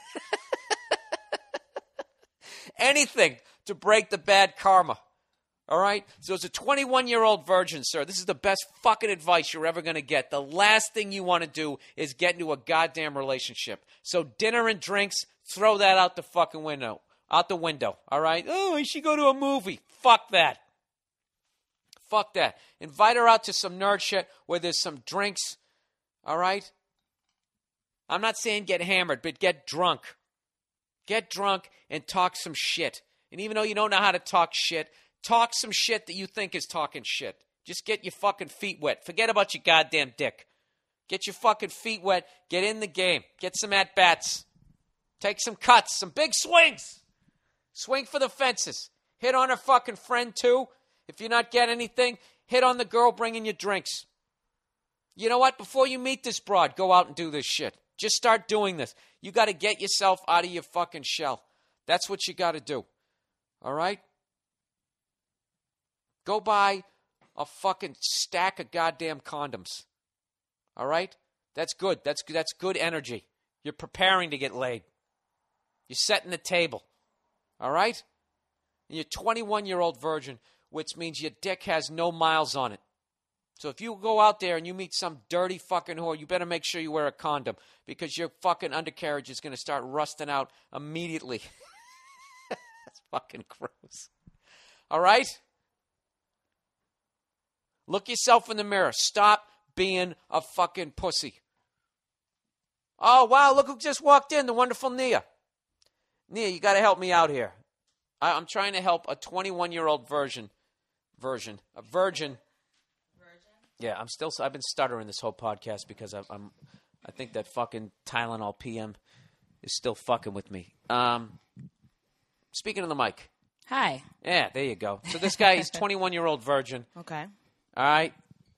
Anything to break the bad karma. All right? So as a twenty-one-year-old virgin, sir, this is the best fucking advice you're ever going to get. The last thing you want to do is get into a goddamn relationship. So dinner and drinks, throw that out the fucking window. Out the window. All right? Oh, we should go to a movie. Fuck that. Fuck that. Invite her out to some nerd shit where there's some drinks. All right? I'm not saying get hammered, but get drunk. Get drunk and talk some shit. And even though you don't know how to talk shit, talk some shit that you think is talking shit. Just get your fucking feet wet. Forget about your goddamn dick. Get your fucking feet wet. Get in the game. Get some at-bats. Take some cuts. Some big swings. Swing for the fences. Hit on her fucking friend, too. If you're not getting anything, hit on the girl bringing you drinks. You know what? Before you meet this broad, go out and do this shit. Just start doing this. You got to get yourself out of your fucking shell. That's what you got to do. All right? Go buy a fucking stack of goddamn condoms. All right? That's good. That's that's good energy. You're preparing to get laid. You're setting the table. All right? And you're a twenty-one-year-old virgin, which means your dick has no miles on it. So if you go out there and you meet some dirty fucking whore, you better make sure you wear a condom because your fucking undercarriage is going to start rusting out immediately. That's fucking gross. All right? Look yourself in the mirror. Stop being a fucking pussy. Oh, wow, look who just walked in, the wonderful Nia. Nia, you got to help me out here. I, I'm trying to help a twenty-one-year-old virgin, version, a virgin. Virgin? Yeah, I'm still. I've been stuttering this whole podcast because I'm. I'm I think that fucking Tylenol P M is still fucking with me. Um, speaking of the mic. Hi. Yeah, there you go. So this guy, he's twenty-one-year-old virgin. Okay. All right.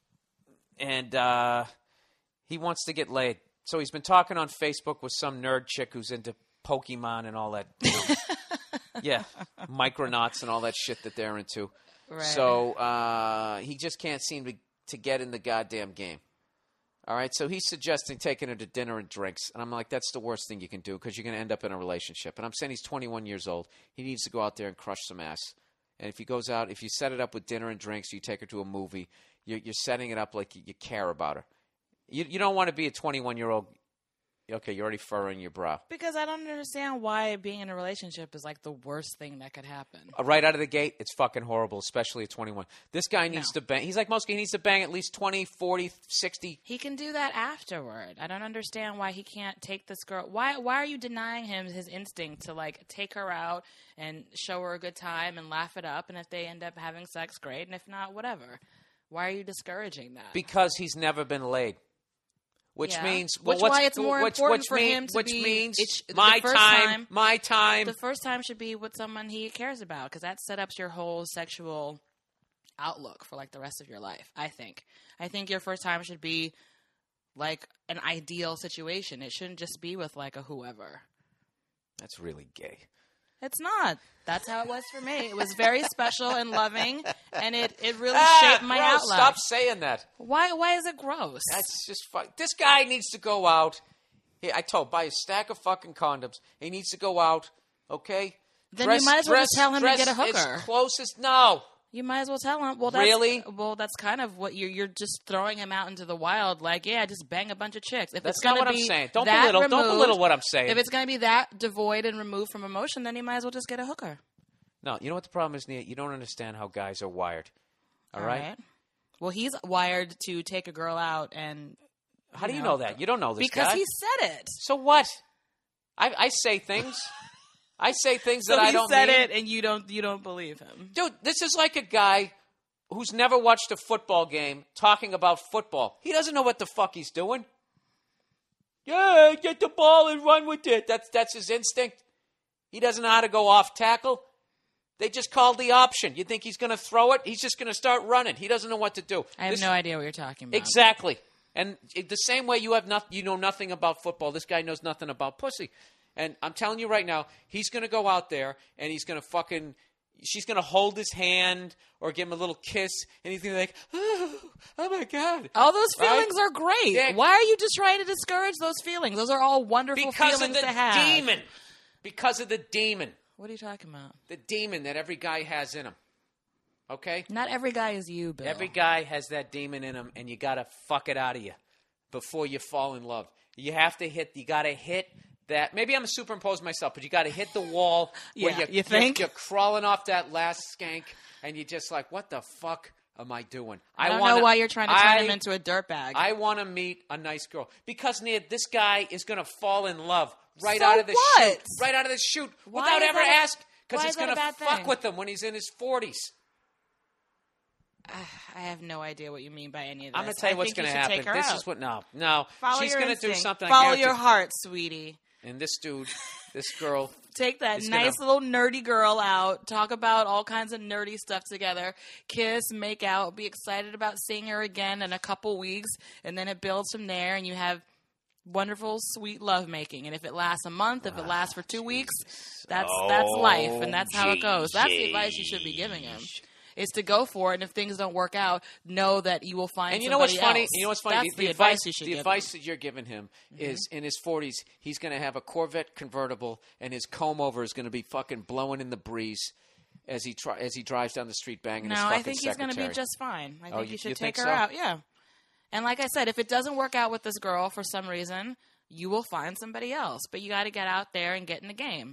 And uh, he wants to get laid. So he's been talking on Facebook with some nerd chick who's into Pokemon and all that. You know. Yeah, Micronauts and all that shit that they're into. Right. So uh, he just can't seem to, to get in the goddamn game. All right, so he's suggesting taking her to dinner and drinks. And I'm like, that's the worst thing you can do because you're going to end up in a relationship. And I'm saying he's twenty-one years old. He needs to go out there and crush some ass. And if he goes out, if you set it up with dinner and drinks, you take her to a movie, you're, you're setting it up like you, you care about her. You, you don't want to be a twenty-one-year-old. Okay, you're already furrowing your brow. Because I don't understand why being in a relationship is like the worst thing that could happen. Uh, right out of the gate, it's fucking horrible, especially at twenty-one. This guy needs No. to bang. He's like most guys. He needs to bang at least twenty, forty, sixty. He can do that afterward. I don't understand why he can't take this girl. Why Why are you denying him his instinct to like take her out and show her a good time and laugh it up? And if they end up having sex, great. And if not, whatever. Why are you discouraging that? Because he's never been laid. Which Yeah. means Which well, what's, why it's more which, important which for mean, him to which be- means it sh- the my first time, time- my time. The first time should be with someone he cares about because that set up your whole sexual outlook for like the rest of your life. I think. I think your first time should be like an ideal situation. It shouldn't just be with like a whoever. That's really gay. It's not. That's how it was for me. It was very special and loving, and it, it really Ah, shaped my gross. outlook. Stop saying that. Why Why is it gross? That's just fuck. This guy needs to go out. Hey, I told buy a stack of fucking condoms. He needs to go out. Okay. Then you might as well just tell him to dress get a hooker. As close as no. You might as well tell him. Well, that's, Really? Well, that's kind of what you're. You're just throwing him out into the wild. Like, yeah, just bang a bunch of chicks. If That's it's gonna not what be I'm saying. Don't that belittle. Don't removed- belittle what I'm saying. If it's going to be that devoid and removed from emotion, then you might as well just get a hooker. No, you know what the problem is, Nia? You don't understand how guys are wired. All right? Well, he's wired to take a girl out, and How do you know, know that? You don't know this because guy. he said it. So what? I, I say things. I say things So that I he don't said mean. it, and you don't. You don't believe him. Dude, this is like a guy who's never watched a football game talking about football. He doesn't know what the fuck he's doing. Yeah, get the ball and run with it. That's that's his instinct. He doesn't know how to go off tackle. They just called the option. You think he's going to throw it? He's just going to start running. He doesn't know what to do. I have This- no idea what you're talking about. Exactly. And it, the same way you have nothing, you know nothing about football. This guy knows nothing about pussy. And I'm telling you right now, he's going to go out there and he's going to fucking, she's going to hold his hand or give him a little kiss, and he's going to be like, oh, oh my God. All those Right? feelings are great. Yeah. Why are you just trying to discourage those feelings? Those are all wonderful Because of feelings the to have. demon. Because of the demon. What are you talking about? The demon that every guy has in him. Okay? Not every guy is you, Bill. Every guy has that demon in him, and you got to fuck it out of you before you fall in love. You have to hit, you got to hit that. Maybe I'm superimposing myself, but you got to hit the wall where Yeah, you're, you think? You're, you're crawling off that last skank, and you're just like, what the fuck am I doing? I don't wanna, know why you're trying to turn I, him into a dirtbag. I want to meet a nice girl. Because, Nia, this guy is going to fall in love right So out of the what? chute. Right out of the chute. Why without is ever that a- asking. Because why he's is that going a to bad fuck thing? with them when he's in his forties. I have no idea what you mean by any of this. I'm going to tell you I what's think going to should happen. take her This out. is what, no, no. Follow She's your going to do instinct. something. I Follow guarantee. your heart, sweetie. And this dude, this girl, Take that He's nice gonna- little nerdy girl out, talk about all kinds of nerdy stuff together, kiss, make out, be excited about seeing her again in a couple weeks, and then it builds from there, and you have wonderful, sweet lovemaking. And if it lasts a month, if it lasts for two weeks, that's that's life, and that's how it goes. That's the advice you should be giving him. Is to go for it, and if things don't work out, know that you will find. and you know what's somebody funny? else. You know what's funny? That's the, the, the advice you should the give advice him. that you're giving him is in his forties, he's going to have a Corvette convertible, and his comb over is going to be fucking blowing in the breeze as he try, as he drives down the street banging No, his fucking I think he's going secretary. to be just fine. I Oh, think you- you should you take think her so? out. Yeah. And like I said, if it doesn't work out with this girl for some reason, you will find somebody else. But you got to get out there and get in the game.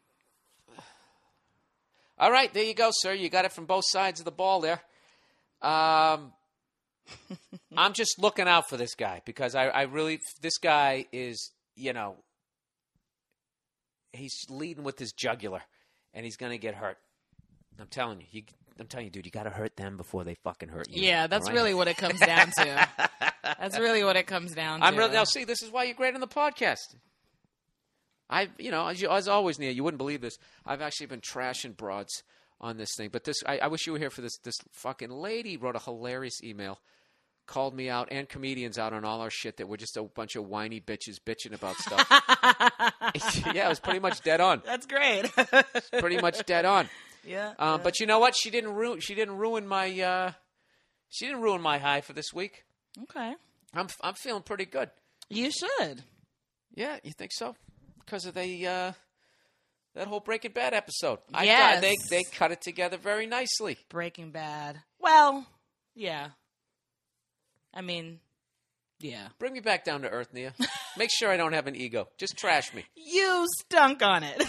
All right, there you go, sir. You got it from both sides of the ball there. Um, I'm just looking out for this guy because I, I really, this guy is, you know, he's leading with his jugular, and he's going to get hurt. I'm telling you. you I'm telling you, dude, you got to hurt them before they fucking hurt you. Yeah, that's right? really what it comes down to. That's really what it comes down to. I'm really, now, see, this is why you're great on the podcast. I, you know, as, you, as always, Nia, you wouldn't believe this. I've actually been trashing broads on this thing. But this, I, I wish you were here for this. This fucking lady wrote a hilarious email, called me out and comedians out on all our shit that we're just a bunch of whiny bitches bitching about stuff. Yeah, it was pretty much dead on. That's great. Pretty much dead on. Yeah, um, yeah. But you know what? She didn't ruin. She didn't ruin my. Uh, she didn't ruin my high for this week. Okay. I'm I'm feeling pretty good. You should. Yeah, you think so? Because of the uh, that whole Breaking Bad episode. I Yes. thought they they cut it together very nicely. Breaking Bad. Well, yeah. I mean, yeah. Bring me back down to earth, Nia. Make sure I don't have an ego. Just trash me. You stunk on it.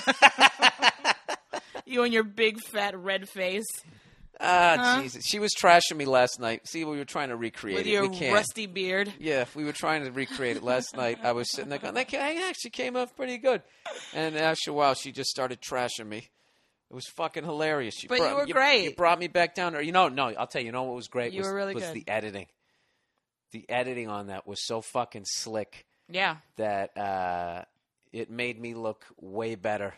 You and your big fat red face Ah, Huh? Jesus. She was trashing me last night. See, we were trying to recreate with it. your we can't. rusty beard. Yeah, we were trying to recreate it last night. I was sitting there going, that actually came off pretty good. And after a while, she just started trashing me. It was fucking hilarious. She But brought, you were great. You brought me back down. Or you know, no, I'll tell you. You know what was great? You was, were really was good. the editing. The editing on that was so fucking slick Yeah. that uh, it made me look way better.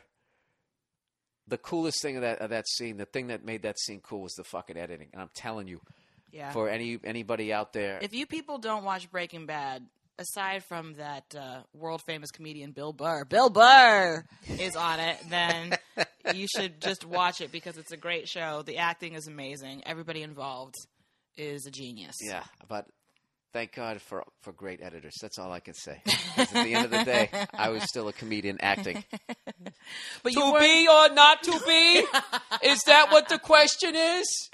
The coolest thing of that of that scene, the thing that made that scene cool was the fucking editing. And I'm telling you, Yeah. for any anybody out there, If you people don't watch Breaking Bad, aside from that uh, world famous comedian Bill Burr, Bill Burr is on it, then you should just watch it because it's a great show. The acting is amazing. Everybody involved is a genius. yeah, but thank God for for great editors. That's all I can say. 'Cause at the end of the day, I was still a comedian acting. But you To weren't- be or not to be? Is that what the question is?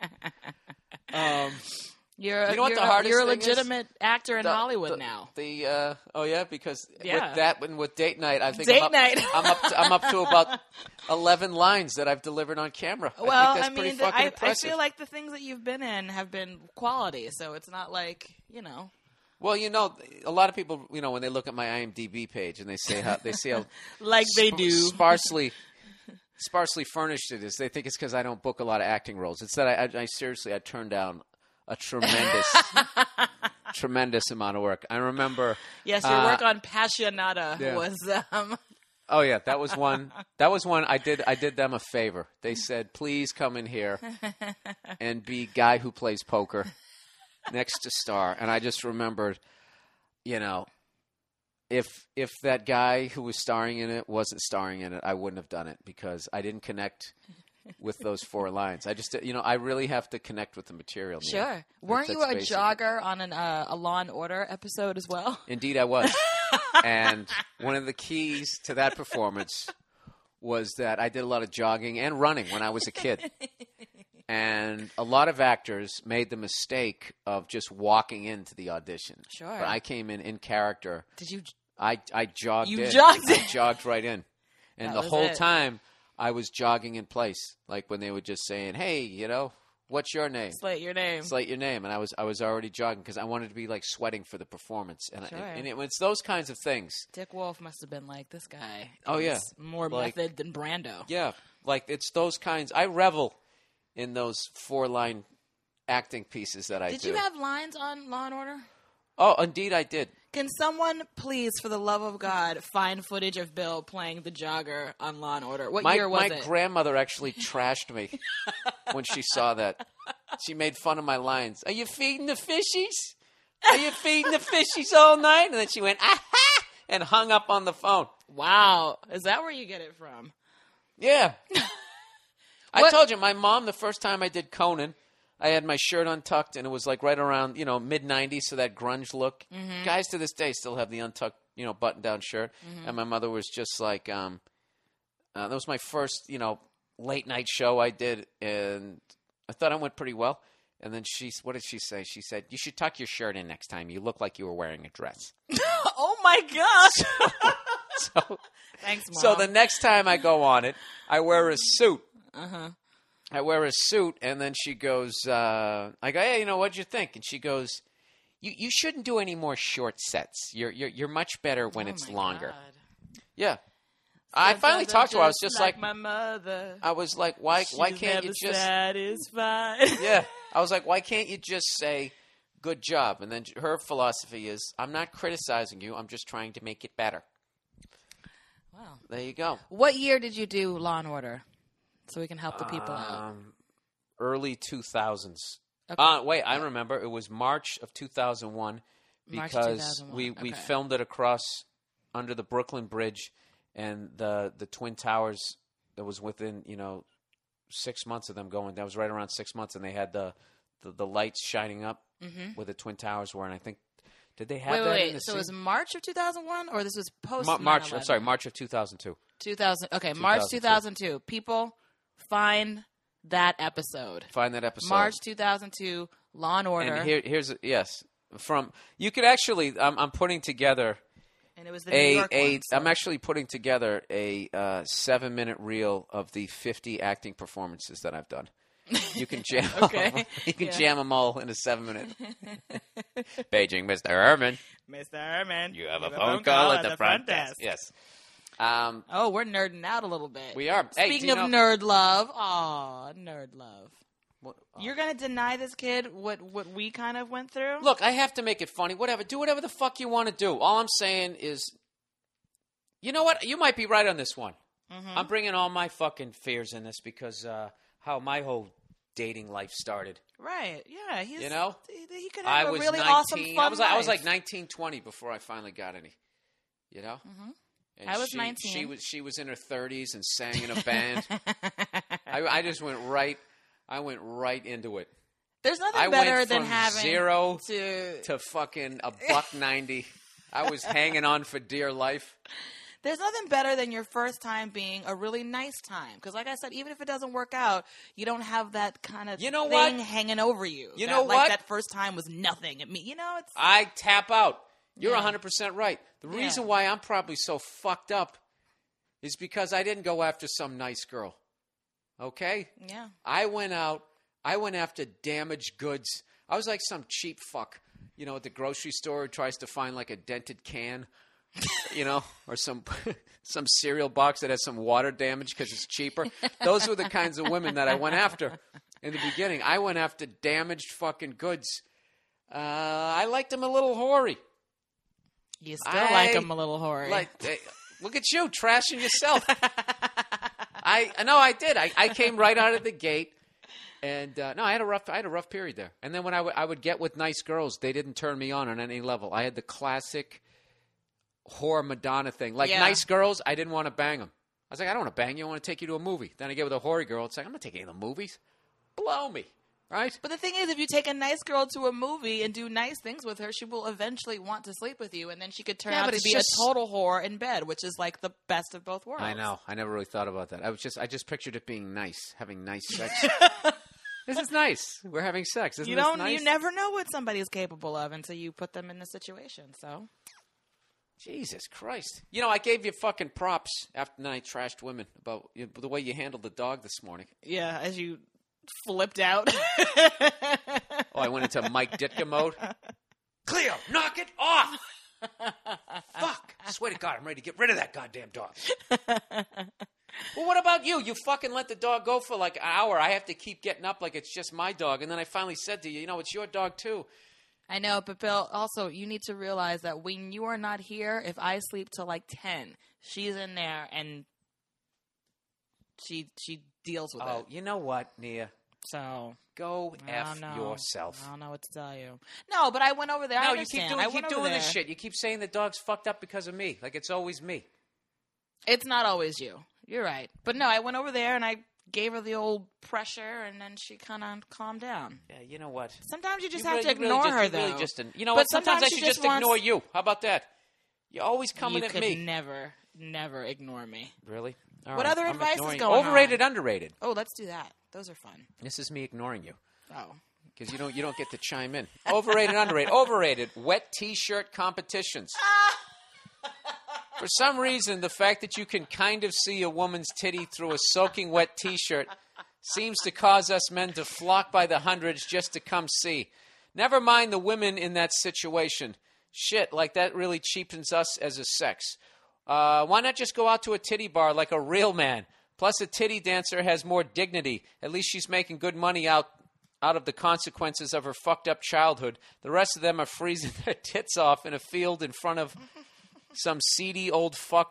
Um, You're a, You know what you're the a- hardest you're a thing is? legitimate actor in the- Hollywood the- now. The uh, oh yeah, because Yeah. with that and with date night, I think Date I'm up, night. I'm up. To, I'm up to about eleven lines that I've delivered on camera. I Well, think that's I mean, pretty the- fucking I, I impressive. feel like the things that you've been in have been quality, so it's not like, you know. Well, you know, a lot of people, you know, when they look at my I M D B page and they say how they see how Like they sp- do. sparsely sparsely furnished it is, they think it's because I don't book a lot of acting roles. It's that I, I, I seriously I turned down a tremendous tremendous amount of work. I remember. Yes, your uh, work on Passionata yeah. was um, Oh yeah, that was one. That was one. I did. I did them a favor. They said, "Please come in here and be guy who plays poker next to star." And I just remembered, you know, if if that guy who was starring in it wasn't starring in it, I wouldn't have done it because I didn't connect with those four lines. I just, you know, I really have to connect with the material. Nia. sure. Weren't you that's a basic. jogger on an, uh, a Law and Order episode as well? Indeed, I was. And one of the keys to that performance was that I did a lot of jogging and running when I was a kid. And a lot of actors made the mistake of just walking into the audition. Sure. But I came in in character. Did you? I, I jogged You in. jogged I in. jogged right in. And That the was whole it. time, I was jogging in place. Like when they were just saying, hey, you know, what's your name? Slate your name. Slate your name, and I was I was already jogging because I wanted to be like sweating for the performance, and Sure. I, and it, it's those kinds of things. Dick Wolf must have been like, this guy. Oh, yeah. is more Like- method than Brando. Yeah, like it's those kinds. I revel in those four line acting pieces that I Did do. you have lines on Law and Order? Oh, indeed, I did. Can someone please, for the love of God, find footage of Bill playing the jogger on Law and Order? What My year was my it? grandmother actually trashed me when she saw that. She made fun of my lines. Are you feeding the fishies? Are you feeding the fishies all night? And then she went, aha, and hung up on the phone. Wow, is that where you get it from? Yeah. I What- told you, my mom, the first time I did Conan, I had my shirt untucked, and it was like right around, you know, mid nineties, so that grunge look. Mm-hmm. Guys to this day still have the untucked, you know, button-down shirt. Mm-hmm. And my mother was just like, um, uh, that was my first, you know, late-night show I did, and I thought it went pretty well. And then she, what did she say? She said, you should tuck your shirt in next time. You look like you were wearing a dress. Oh my gosh! So, Thanks, Mom. so the next time I go on it, I wear a suit. uh-huh. I wear a suit, and then she goes, uh, I go, hey, you know, what'd you think? And she goes, you you shouldn't do any more short sets. You're you're you're much better when Oh it's my longer. God. Yeah. I finally talked to her. I was just like, my mother. I was like, why? She's why can't never you just? satisfied. Yeah, I was like, why can't you just say, "Good job"? And then her philosophy is, "I'm not criticizing you. I'm just trying to make it better." Wow. There you go. What year did you do Law and Order? So we can help the people out. Um, early two thousands. Okay. Uh, wait, I remember. It was March of two thousand one March because two thousand one. we, we Okay. filmed it across under the Brooklyn Bridge, and the the Twin Towers. That was within you know six months of them going. That was right around six months, and they had the the, the lights shining up Mm-hmm. where the Twin Towers were. And I think did they have Wait, that wait, in wait. the So it was scene? March of two thousand one, or this was post Ma- March. I'm nine eleven? sorry, March of two thousand two. two thousand. Okay, March two thousand two. People, find that episode. Find that episode. March two thousand two, Law and Order. And here, here's yes. From you could actually, I'm, I'm putting together And it was the New a York a. one, so- I'm actually putting together a uh, seven minute reel of the fifty acting performances that I've done. You can jam. Okay. You can Yeah. jam them all in a seven minute. Paging Mister Herman. Mister Herman. You have a phone call at the front desk. Yes. Um, Oh, we're nerding out a little bit. we are. Hey, Speaking do you of know- nerd love, aw, nerd love. What- oh. You're gonna deny this kid what what we kind of went through? Look, I have to make it funny. Whatever. Do whatever the fuck you want to do. All I'm saying is, you know what? You might be right on this one. Mm-hmm. I'm bringing all my fucking fears in this because uh, how my whole dating life started. Right? Yeah. He's You know? he, he could I have a was really nineteen. awesome fun I was like, I was life. like nineteen, twenty before I finally got any. You know? Mhm. And I was she, nineteen. She was she was in her thirties and sang in a band. I, I just went right. I went right into it. There's nothing I better went than from having zero to. to fucking a buck ninety. I was hanging on for dear life. There's nothing better than your first time being a really nice time. Because, like I said, even if it doesn't work out, you don't have that kind of You know thing what? hanging over you. You That, know like what? That first time was nothing. I mean, you know, it's I tap out. You're Yeah. one hundred percent right. The Yeah. reason why I'm probably so fucked up is because I didn't go after some nice girl. Okay? yeah. I went out. I went after damaged goods. I was like some cheap fuck, you know, at the grocery store who tries to find like a dented can, you know, or some some cereal box that has some water damage because it's cheaper. Those were the kinds of women that I went after in the beginning. I went after damaged fucking goods. Uh, I liked them a little hoary. You still I like him a little hoary. Like, hey, look at you trashing yourself. I no, I did. I, I came right out of the gate, and uh, no, I had a rough. I had a rough period there. And then when I, w- I would get with nice girls, they didn't turn me on on any level. I had the classic whore Madonna thing. Like Yeah. nice girls, I didn't want to bang them. I was like, I don't want to bang you. I want to take you to a movie. Then I get with a hoary girl. It's like, I'm not taking you to the movies. Blow me, right? But the thing is, if you take a nice girl to a movie and do nice things with her, she will eventually want to sleep with you, and then she could turn Yeah, out but to it's be just- a total whore in bed, which is like the best of both worlds. I know. I never really thought about that. I was just I just pictured it being nice, having nice sex. This is nice. We're having sex. Isn't You this don't. nice? You never know what somebody's capable of until you put them in the situation. So Jesus Christ. You know, I gave you fucking props after night trashed women about you know, the way you handled the dog this morning. yeah, as you flipped out. Oh, I went into Mike Ditka mode. Cleo, knock it off! Fuck. I swear to God, I'm ready to get rid of that goddamn dog. Well, what about you? You fucking let the dog go for like an hour. I have to keep getting up like it's just my dog. And then I finally said to you, you know, it's your dog too. I know, but Bill, also, you need to realize that when you are not here, if I sleep till like ten, she's in there and she she deals with Oh, it. you know what, Nia? So Go I F don't know. yourself. I don't know what to tell you. No, but I went over there. I No, you understand. keep doing, I keep went over doing this there. shit. You keep saying the dog's fucked up because of me. Like it's always me. It's not always you. You're right. But no, I went over there and I gave her the old pressure, and then she kind of calmed down. Yeah, you know what? Sometimes you just You have really- to you really ignore just- her, you really though. just- you know But what? Sometimes, I sometimes should she just, just wants- ignore you. How about that? You're always coming you at could me. never, never ignore me. Really? All What right, other I'm advice is ignoring- going on? Overrated, underrated. Oh, let's do that. Those are fun. This is me ignoring you Oh. because you don't you don't get to chime in. Overrated, underrated. Overrated. Wet T-shirt competitions. For some reason, the fact that you can kind of see a woman's titty through a soaking wet T-shirt seems to cause us men to flock by the hundreds just to come see. Never mind the women in that situation. Shit, like that really cheapens us as a sex. Uh, why not just go out to a titty bar like a real man? Plus, a titty dancer has more dignity. At least she's making good money out out of the consequences of her fucked up childhood. The rest of them are freezing their tits off in a field in front of some seedy old fuck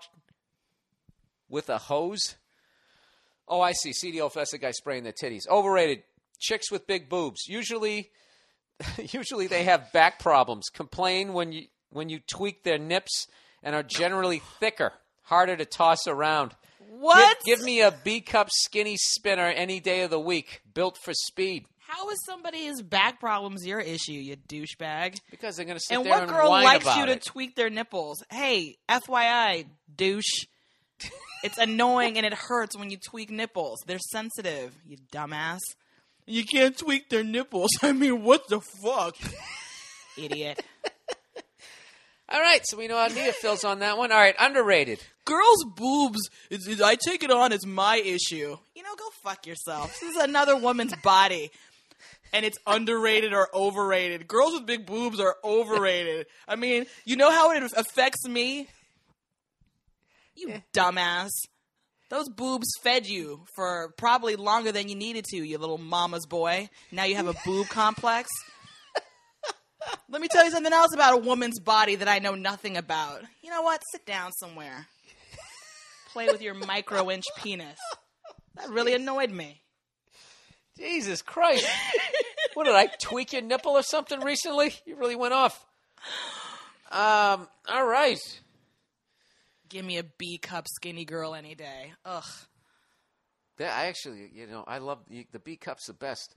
with a hose. Oh, I see. Seedy old that's the guy spraying their titties. Overrated. Chicks with big boobs. Usually, usually they have back problems. Complain when you when you tweak their nips and are generally thicker, harder to toss around. What? Give, give me a B-cup skinny spinner any day of the week, built for speed. How is somebody's back problems your issue, you douchebag? Because they're going to sit and there what and girl whine likes about you to it. tweak their nipples? Hey, F Y I, douche. It's annoying and it hurts when you tweak nipples. They're sensitive, you dumbass. You can't tweak their nipples. I mean, what the fuck? Idiot. All right, so we know how Nia feels on that one. All right, underrated. Girls' boobs, it's, it's, I take it on as my issue. You know, go fuck yourself. This is another woman's body. And it's underrated or overrated. Girls with big boobs are overrated. I mean, you know how it affects me? You yeah. dumbass. Those boobs fed you for probably longer than you needed to, you little mama's boy. Now you have a boob complex. Let me tell you something else about a woman's body that I know nothing about. You know what? Sit down somewhere. Play with your micro-inch penis. That really annoyed me. Jesus Christ. What, did I tweak your nipple or something recently? You really went off. Um. All right. Give me a B-cup skinny girl any day. Ugh. Yeah, I actually, you know, I love the, the B-cup's the best.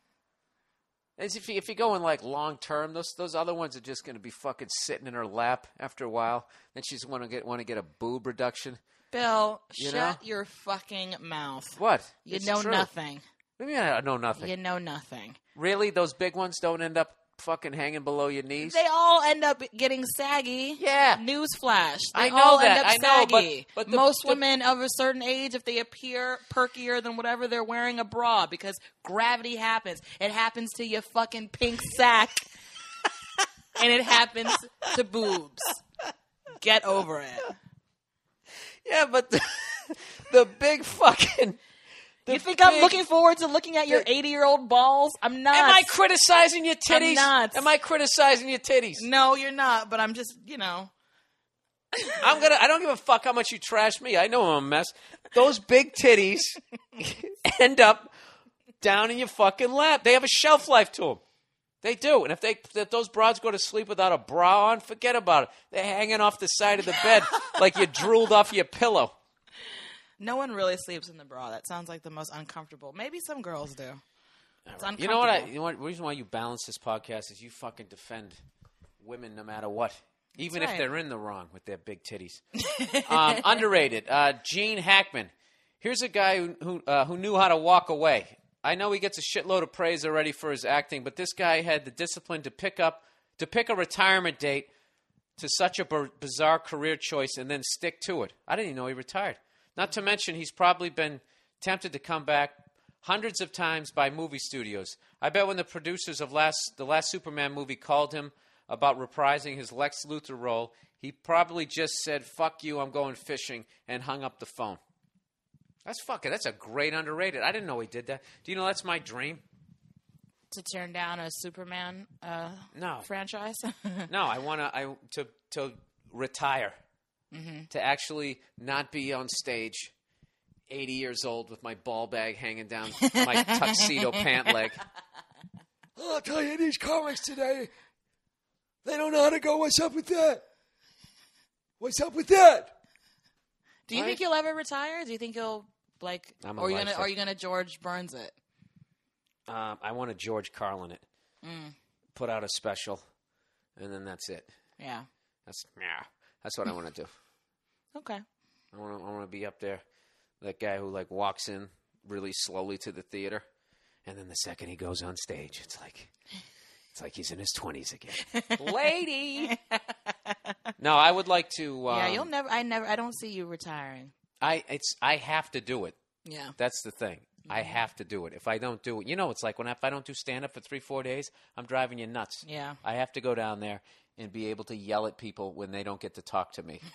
As if you, if you're going like long term, those those other ones are just going to be fucking sitting in her lap after a while. Then she's want to get want to get a boob reduction. Bill, you shut know? your fucking mouth. What? You It's know true. nothing. What do you mean I know nothing? You know nothing. Really? Those big ones don't end up fucking hanging below your knees? They all end up getting saggy. Yeah. Newsflash. They I know all that. end up I know, but- saggy. but the- Most the- women of a certain age, if they appear perkier than whatever, they're wearing a bra because gravity happens. It happens to your fucking pink sack. And it happens to boobs. Get over it. Yeah, but the, the big fucking... the You think I'm big- looking forward to looking at your eighty-year-old balls? I'm not. Am I criticizing your titties? I'm not. Am I criticizing your titties? No, you're not, but I'm just, you know. I'm gonna. I don't give a fuck how much you trash me. I know I'm a mess. Those big titties end up down in your fucking lap. They have a shelf life to them. They do. And if they if those broads go to sleep without a bra on, forget about it. They're hanging off the side of the bed like you drooled off your pillow. No one really sleeps in the bra. That sounds like the most uncomfortable. Maybe some girls do. It's You know what? I, uncomfortable. you know what? The reason why you balance this podcast is you fucking defend women no matter what, even That's if right. they're in the wrong with their big titties. um, underrated. Uh, Gene Hackman. Here's a guy who who, uh, who knew how to walk away. I know he gets a shitload of praise already for his acting, but this guy had the discipline to pick up to pick a retirement date to such a b- bizarre career choice and then stick to it. I didn't even know he retired. Not to mention, he's probably been tempted to come back hundreds of times by movie studios. I bet when the producers of last the last Superman movie called him about reprising his Lex Luthor role, he probably just said, "Fuck you, I'm going fishing," and hung up the phone. That's fucking, that's a great underrated. I didn't know he did that. Do you know that's my dream? To turn down a Superman uh, No. franchise? No, I want to I to to retire. Mm-hmm. To actually not be on stage, eighty years old with my ball bag hanging down my tuxedo pant leg. I'll tell you, these comics today, they don't know how to go, what's up with that? What's up with that? Do you Right? think you'll ever retire? Do you think you'll, like, I'm a or are you gonna, lifer. are you gonna George Burns it? Um, I want to George Carlin it. Mm. Put out a special, and then that's it. Yeah. That's yeah. That's what I want to do. Okay. I want to. I want to be up there, that guy who like walks in really slowly to the theater, and then the second he goes on stage, it's like, it's like he's in his twenties again. Lady. No, I would like to. Um, yeah, you'll never. I never. I don't see you retiring. I it's. I have to do it. Yeah. That's the thing. I have to do it. If I don't do it, you know, it's like when I, if I don't do stand up for three, four days, I'm driving you nuts. Yeah. I have to go down there and be able to yell at people when they don't get to talk to me.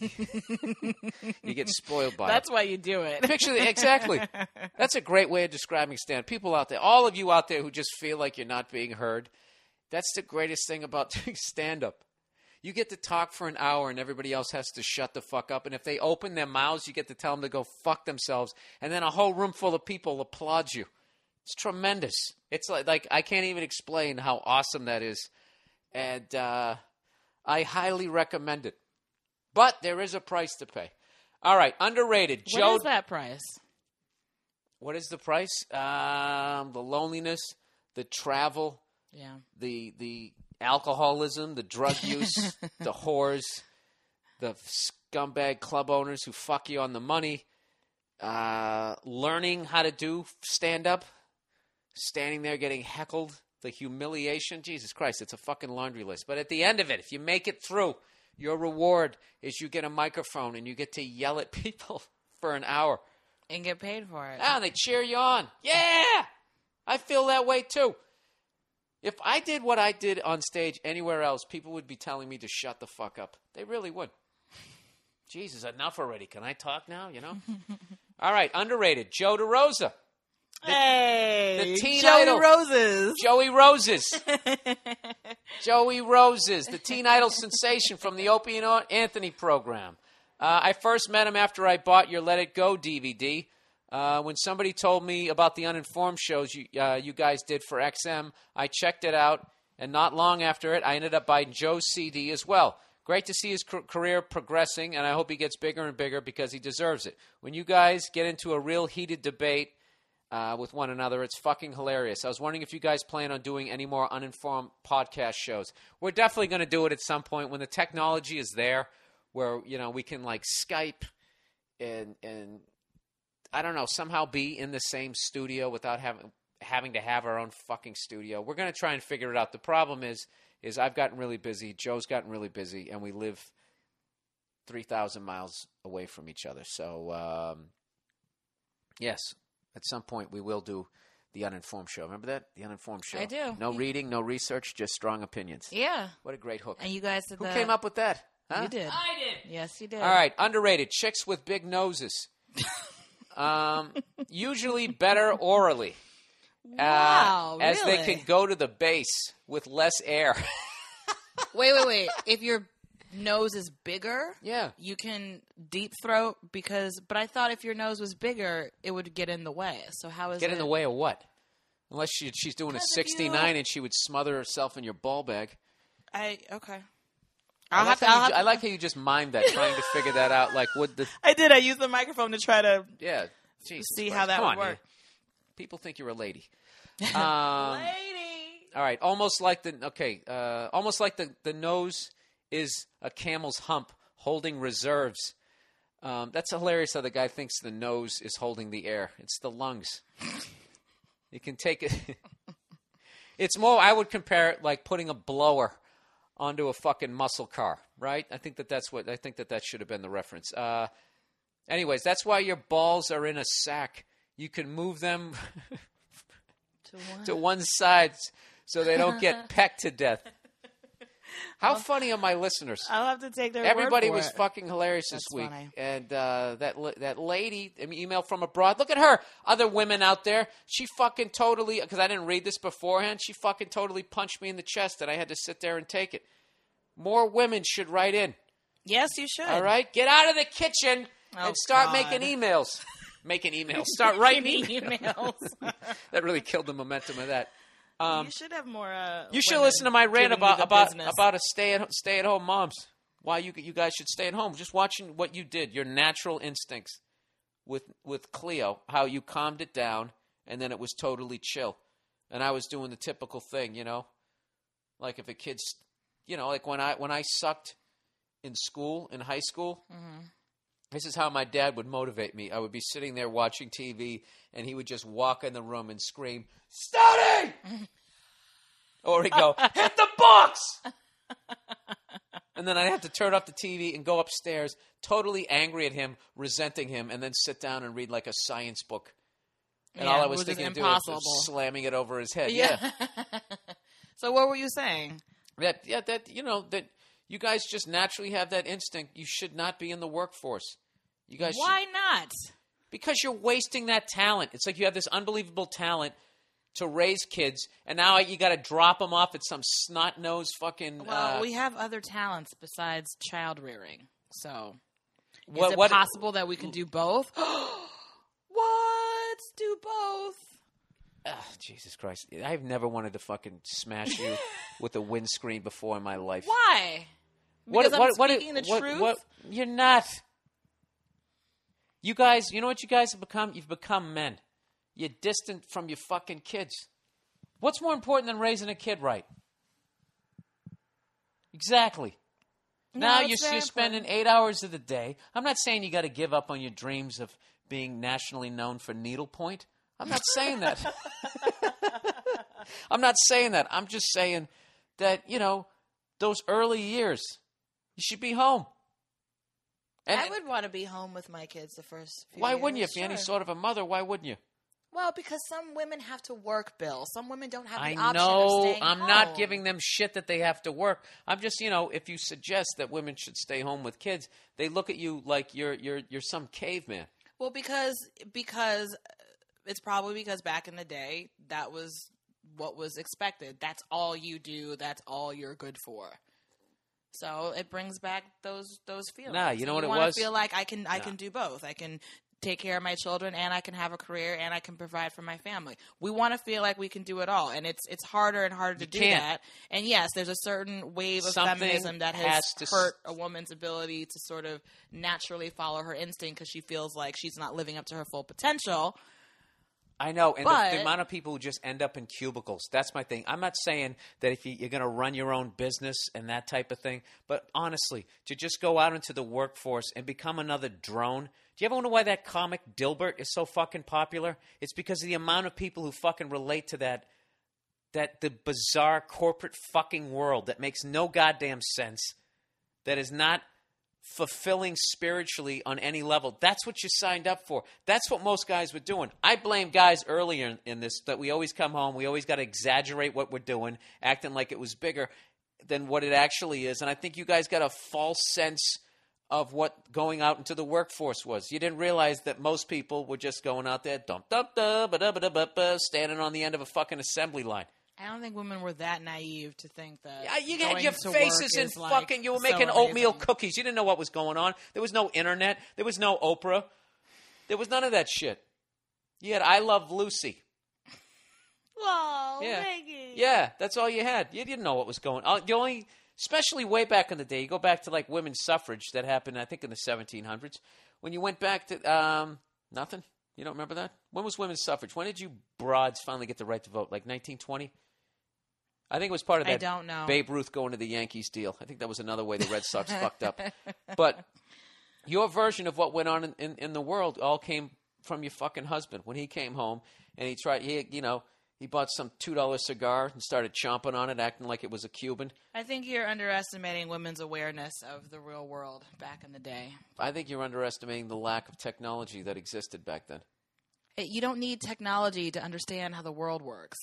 You get spoiled by That's it. why you do it. Picture the, exactly. That's a great way of describing stand. People out there, all of you out there who just feel like you're not being heard, that's the greatest thing about doing stand-up. You get to talk for an hour and everybody else has to shut the fuck up. And if they open their mouths, you get to tell them to go fuck themselves. And then a whole room full of people applaud you. It's tremendous. It's like, like I can't even explain how awesome that is. And uh, I highly recommend it. But there is a price to pay. All right, underrated. What Joe, is that price? What is the price? Um, the loneliness, the travel, Yeah. the the alcoholism, the drug use, the whores, the scumbag club owners who fuck you on the money, uh, learning how to do stand-up, standing there getting heckled, the humiliation. Jesus Christ, it's a fucking laundry list. But at the end of it, if you make it through, your reward is you get a microphone and you get to yell at people for an hour. And get paid for it. Ah, and they cheer you on. Yeah! I feel that way too. If I did what I did on stage anywhere else, people would be telling me to shut the fuck up. They really would. Jesus, enough already. Can I talk now, you know? All right, underrated. Joe DeRosa. The, hey! the teen Joey idol. Roses. Joey Roses. Joey Roses, the teen idol sensation from the Opie and Anthony program. Uh, I first met him after I bought your Let It Go D V D. Uh, when somebody told me about the Uninformed shows you, uh, you guys did for X M, I checked it out, and not long after it, I ended up buying Joe's C D as well. Great to see his c- career progressing, and I hope he gets bigger and bigger because he deserves it. When you guys get into a real heated debate uh, with one another, it's fucking hilarious. I was wondering if you guys plan on doing any more Uninformed podcast shows. We're definitely going to do it at some point when the technology is there, where you know we can like Skype and and. I don't know, somehow be in the same studio without having having to have our own fucking studio. We're going to try and figure it out. The problem is, is I've gotten really busy, Joe's gotten really busy, and we live three thousand miles away from each other. So, um, yes, at some point we will do the Uninformed show. Remember that? The Uninformed show. I do. No reading, no research, just strong opinions. Yeah. What a great hook. And you guys did Who that. came up with that? Huh? You did. I did. Yes, you did. All right, underrated. Chicks with big noses. Um, usually better orally. Wow, uh, as really? they can go to the base with less air. Wait, wait, wait. If your nose is bigger, Yeah. you can deep throat because. But I thought if your nose was bigger, it would get in the way. So how is Get it? in the way of what? Unless she, she's doing a Because if you sixty-nine don't- and she would smother herself in your ball bag. I okay. I I'll like, have to. how I'll you, have I to- like how you just mimed that, trying to figure that out. Like, would the I did. I used the microphone to try to yeah? Jesus see Christ. how that Come would on, work. man. People think you're a lady. Um, Lady. All right, almost like the okay, uh, almost like the, the nose is a camel's hump holding reserves. Um, that's hilarious how the guy thinks the nose is holding the air. It's the lungs. You can take it. It's more. I would compare it like putting a blower onto a fucking muscle car, right? I think that that's what I think that that should have been the reference. Uh, anyways, that's why your balls are in a sack. You can move them To one. to one side so they don't get pecked to death. How funny are my listeners? I'll have to take their Everybody word for was it. fucking hilarious this That's week. funny. And uh, that la- that lady, I mean, email from abroad. Look at her. Other women out there. She fucking totally, because I didn't read this beforehand, she fucking totally punched me in the chest and I had to sit there and take it. More women should write in. Yes, you should. All right? Get out of the kitchen Oh, and start God. making emails. Making emails. Start writing emails. emails. That really killed the momentum of that. Um, you should have more. Uh, You should women listen to my rant giving you about the about business. about a stay at stay at home moms. Why you you guys should stay at home. Just watching what you did, your natural instincts with with Cleo, how you calmed it down, and then it was totally chill. And I was doing the typical thing, you know, like if a kid's, you know, like when I when I sucked in school in high school. Mm-hmm. This is how my dad would motivate me. I would be sitting there watching T V, and he would just walk in the room and scream, "Study!" Or he'd go, "Hit the box!" And then I'd have to turn off the T V and go upstairs, totally angry at him, resenting him, and then sit down and read like a science book. And all Yeah, I was which is thinking of doing was impossible. slamming it over his head. Yeah. Yeah. So what were you saying? That yeah, that you know that you guys just naturally have that instinct. You should not be in the workforce. You guys Why should, not? because you're wasting that talent. It's like you have this unbelievable talent to raise kids, and now you got to drop them off at some snot nosed fucking. Well, uh, we have other talents besides child rearing. So, what, is it what, possible that we can do both? What? Do both? Oh, Jesus Christ! I've never wanted to fucking smash you with a windscreen before in my life. Why? What? Because I'm what? What? speaking the what, truth. What, you're not. You guys, you know what you guys have become? You've become men. You're distant from your fucking kids. What's more important than raising a kid right? Exactly. No, now it's you're, very you're spending important. eight hours of the day. I'm not saying you got to give up on your dreams of being nationally known for needlepoint. I'm not saying that. I'm not saying that. I'm just saying that, you know, those early years, you should be home. And I would want to be home with my kids the first few why years. wouldn't you? If you're any Sure. sort of a mother, why wouldn't you? Well, because some women have to work, Bill. Some women don't have the I option know. of staying I'm home. not giving them shit that they have to work. I'm just, you know, if you suggest that women should stay home with kids, they look at you like you're you're you're some caveman. Well, because because it's probably because back in the day that was what was expected. That's all you do. That's all you're good for. So it brings back those those feelings. Nah, you know what you it wanna was? Feel like I can I Nah. can do both. I can take care of my children and I can have a career and I can provide for my family. We want to feel like we can do it all, and it's it's harder and harder to You do can't. that. And yes, there's a certain wave of Something feminism that has, has to s- hurt a woman's ability to sort of naturally follow her instinct because she feels like she's not living up to her full potential. I know, and the, But- the amount of people who just end up in cubicles. That's my thing. I'm not saying that if you, you're going to run your own business and that type of thing, but honestly, to just go out into the workforce and become another drone. Do you ever wonder why that comic Dilbert is so fucking popular? It's because of the amount of people who fucking relate to that, that the bizarre corporate fucking world that makes no goddamn sense, that is not fulfilling spiritually on any level. That's what you signed up for. That's what most guys were doing. I blame guys earlier in, in this that we always come home, we always got to exaggerate what we're doing, acting like it was bigger than what it actually is. And I think you guys got a false sense of what going out into the workforce was. You didn't realize that most people were just going out there, dum dum dum, ba da ba da ba ba, standing on the end of a fucking assembly line. I don't think women were that naive to think that. Yeah, you going had your to faces work in is, like, fucking. You were so making amazing. oatmeal cookies. You didn't know what was going on. There was no internet. There was no Oprah. There was none of that shit. You had I Love Lucy. Whoa, Yeah, Maggie. yeah. That's all you had. You didn't know what was going on. The only, especially way back in the day, you go back to like women's suffrage that happened, I think, in the seventeen hundreds. When you went back to um, nothing. You don't remember that? When was women's suffrage? When did you broads finally get the right to vote? Like nineteen twenty? I think it was part of that I don't know. Babe Ruth going to the Yankees deal. I think that was another way the Red Sox fucked up. But your version of what went on in, in, in the world all came from your fucking husband. When he came home and he tried, he, you know, he bought some two dollar cigar and started chomping on it, acting like it was a Cuban. I think you're underestimating women's awareness of the real world back in the day. I think you're underestimating the lack of technology that existed back then. It- You don't need technology to understand how the world works.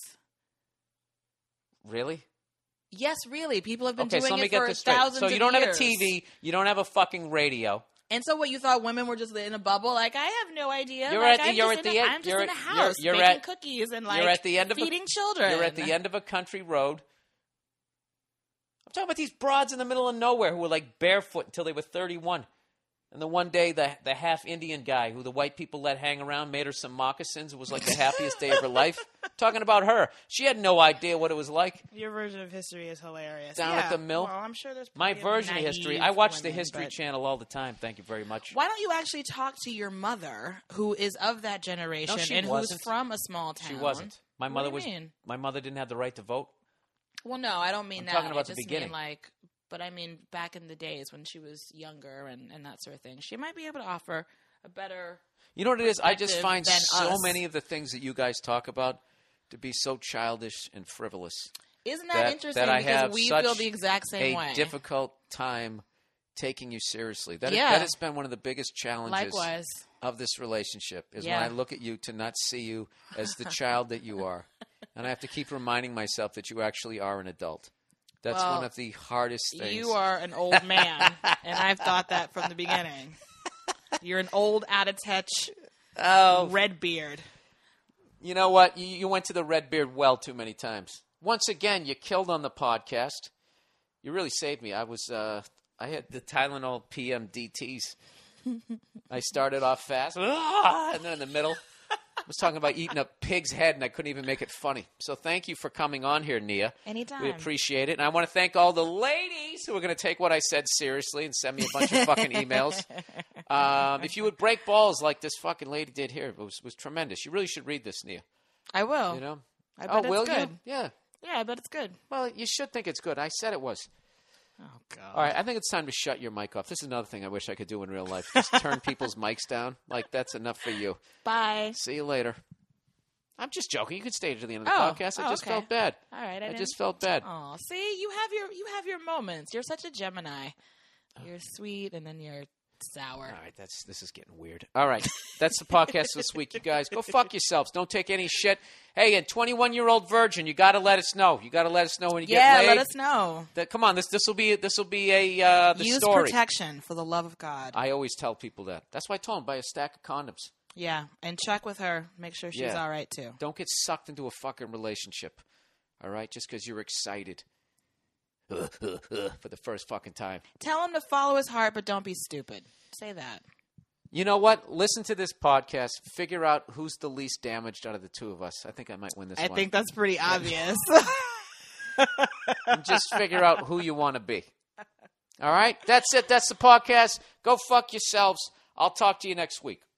Really? Yes, really. People have been Okay, doing so let me it get for this straight. thousands So you of don't have a years. T V, you don't have a fucking radio. And so what, you thought women were just in a bubble? Like, I have no idea. You're like, at the- I'm you're just at in the a, end- I'm just you're in a at- house you're- you're baking at- cookies and, like, you're at the end of a- feeding children. You're at the end of a country road. I'm talking about these broads in the middle of nowhere who were like barefoot until they were thirty-one. And the one day, the the half Indian guy who the white people let hang around made her some moccasins. It was like the happiest day of her life. Talking about her. She had no idea what it was like. Your version of history is hilarious. Down yeah. at the mill. Well, I'm sure there's My plenty version of naive history. I watch the women, History but- Channel all the time. Thank you very much. Why don't you actually talk to your mother, who is of that generation No, she and wasn't. who's from a small town? She wasn't. My What mother do was. you mean? My mother didn't have the right to vote. Well, no, I don't mean I'm that. talking about I the just beginning. mean like, but I mean back in the days when she was younger and, and that sort of thing. She might be able to offer a better. You know what it is? I just Perspective find than so us. many of the things that you guys talk about to be so childish and frivolous. Isn't that, That- interesting? that I because have we such feel the exact same a way. difficult time taking you seriously. That, Yeah. that has been one of the biggest challenges Likewise. of this relationship is Yeah. when I look at you to not see you as the child that you are. And I have to keep reminding myself that you actually are an adult. That's Well, one of the hardest things. You are an old man, and I've thought that from the beginning. You're an old, out-of-touch Oh, red beard. you know what? You, you went to the Redbeard well too many times. Once again, you killed on the podcast. You really saved me. I was, uh, I had the Tylenol P M D Ts. I started off fast, and then in the middle, I was talking about eating a pig's head, and I couldn't even make it funny. So thank you for coming on here, Nia. Anytime. We appreciate it. And I want to thank all the ladies who are going to take what I said seriously and send me a bunch of fucking emails. Um, if you would break balls like this fucking lady did here, it was, was tremendous. You really should read this, Nia. I will. You know? I bet oh, it's will good. you? Yeah. Yeah, I bet it's good. Well, you should think it's good. I said it was. Oh, God. All right, I think it's time to shut your mic off. This is another thing I wish I could do in real life. Just turn people's mics down. Like, that's enough for you. Bye. See you later. I'm just joking. You can stay to the end of the Oh, podcast. I oh, just okay. felt bad. All right. I, I didn't... just felt bad. Oh, see, you have your you have your moments. You're such a Gemini. You're sweet, and then you're sour. All right, that's this is getting weird. All right, that's the podcast this week, you guys. Go fuck yourselves. Don't take any shit. Hey, and twenty-one-year-old virgin, you got to let us know. You got to let us know when you Yeah, get laid. let us know. That, come on, this this will be this will be a uh, the Use story. protection for the love of God. I always tell people that. That's why I told them buy a stack of condoms. Yeah, and check with her. Make sure she's Yeah. all right too. Don't get sucked into a fucking relationship. All right, just because you're excited for the first fucking time. Tell him to follow his heart, but don't be stupid. Say that. You know what? Listen to this podcast. Figure out who's the least damaged out of the two of us. I think I might win this I one. think that's pretty obvious. And just figure out who you want to be. All right? That's it. That's the podcast. Go fuck yourselves. I'll talk to you next week.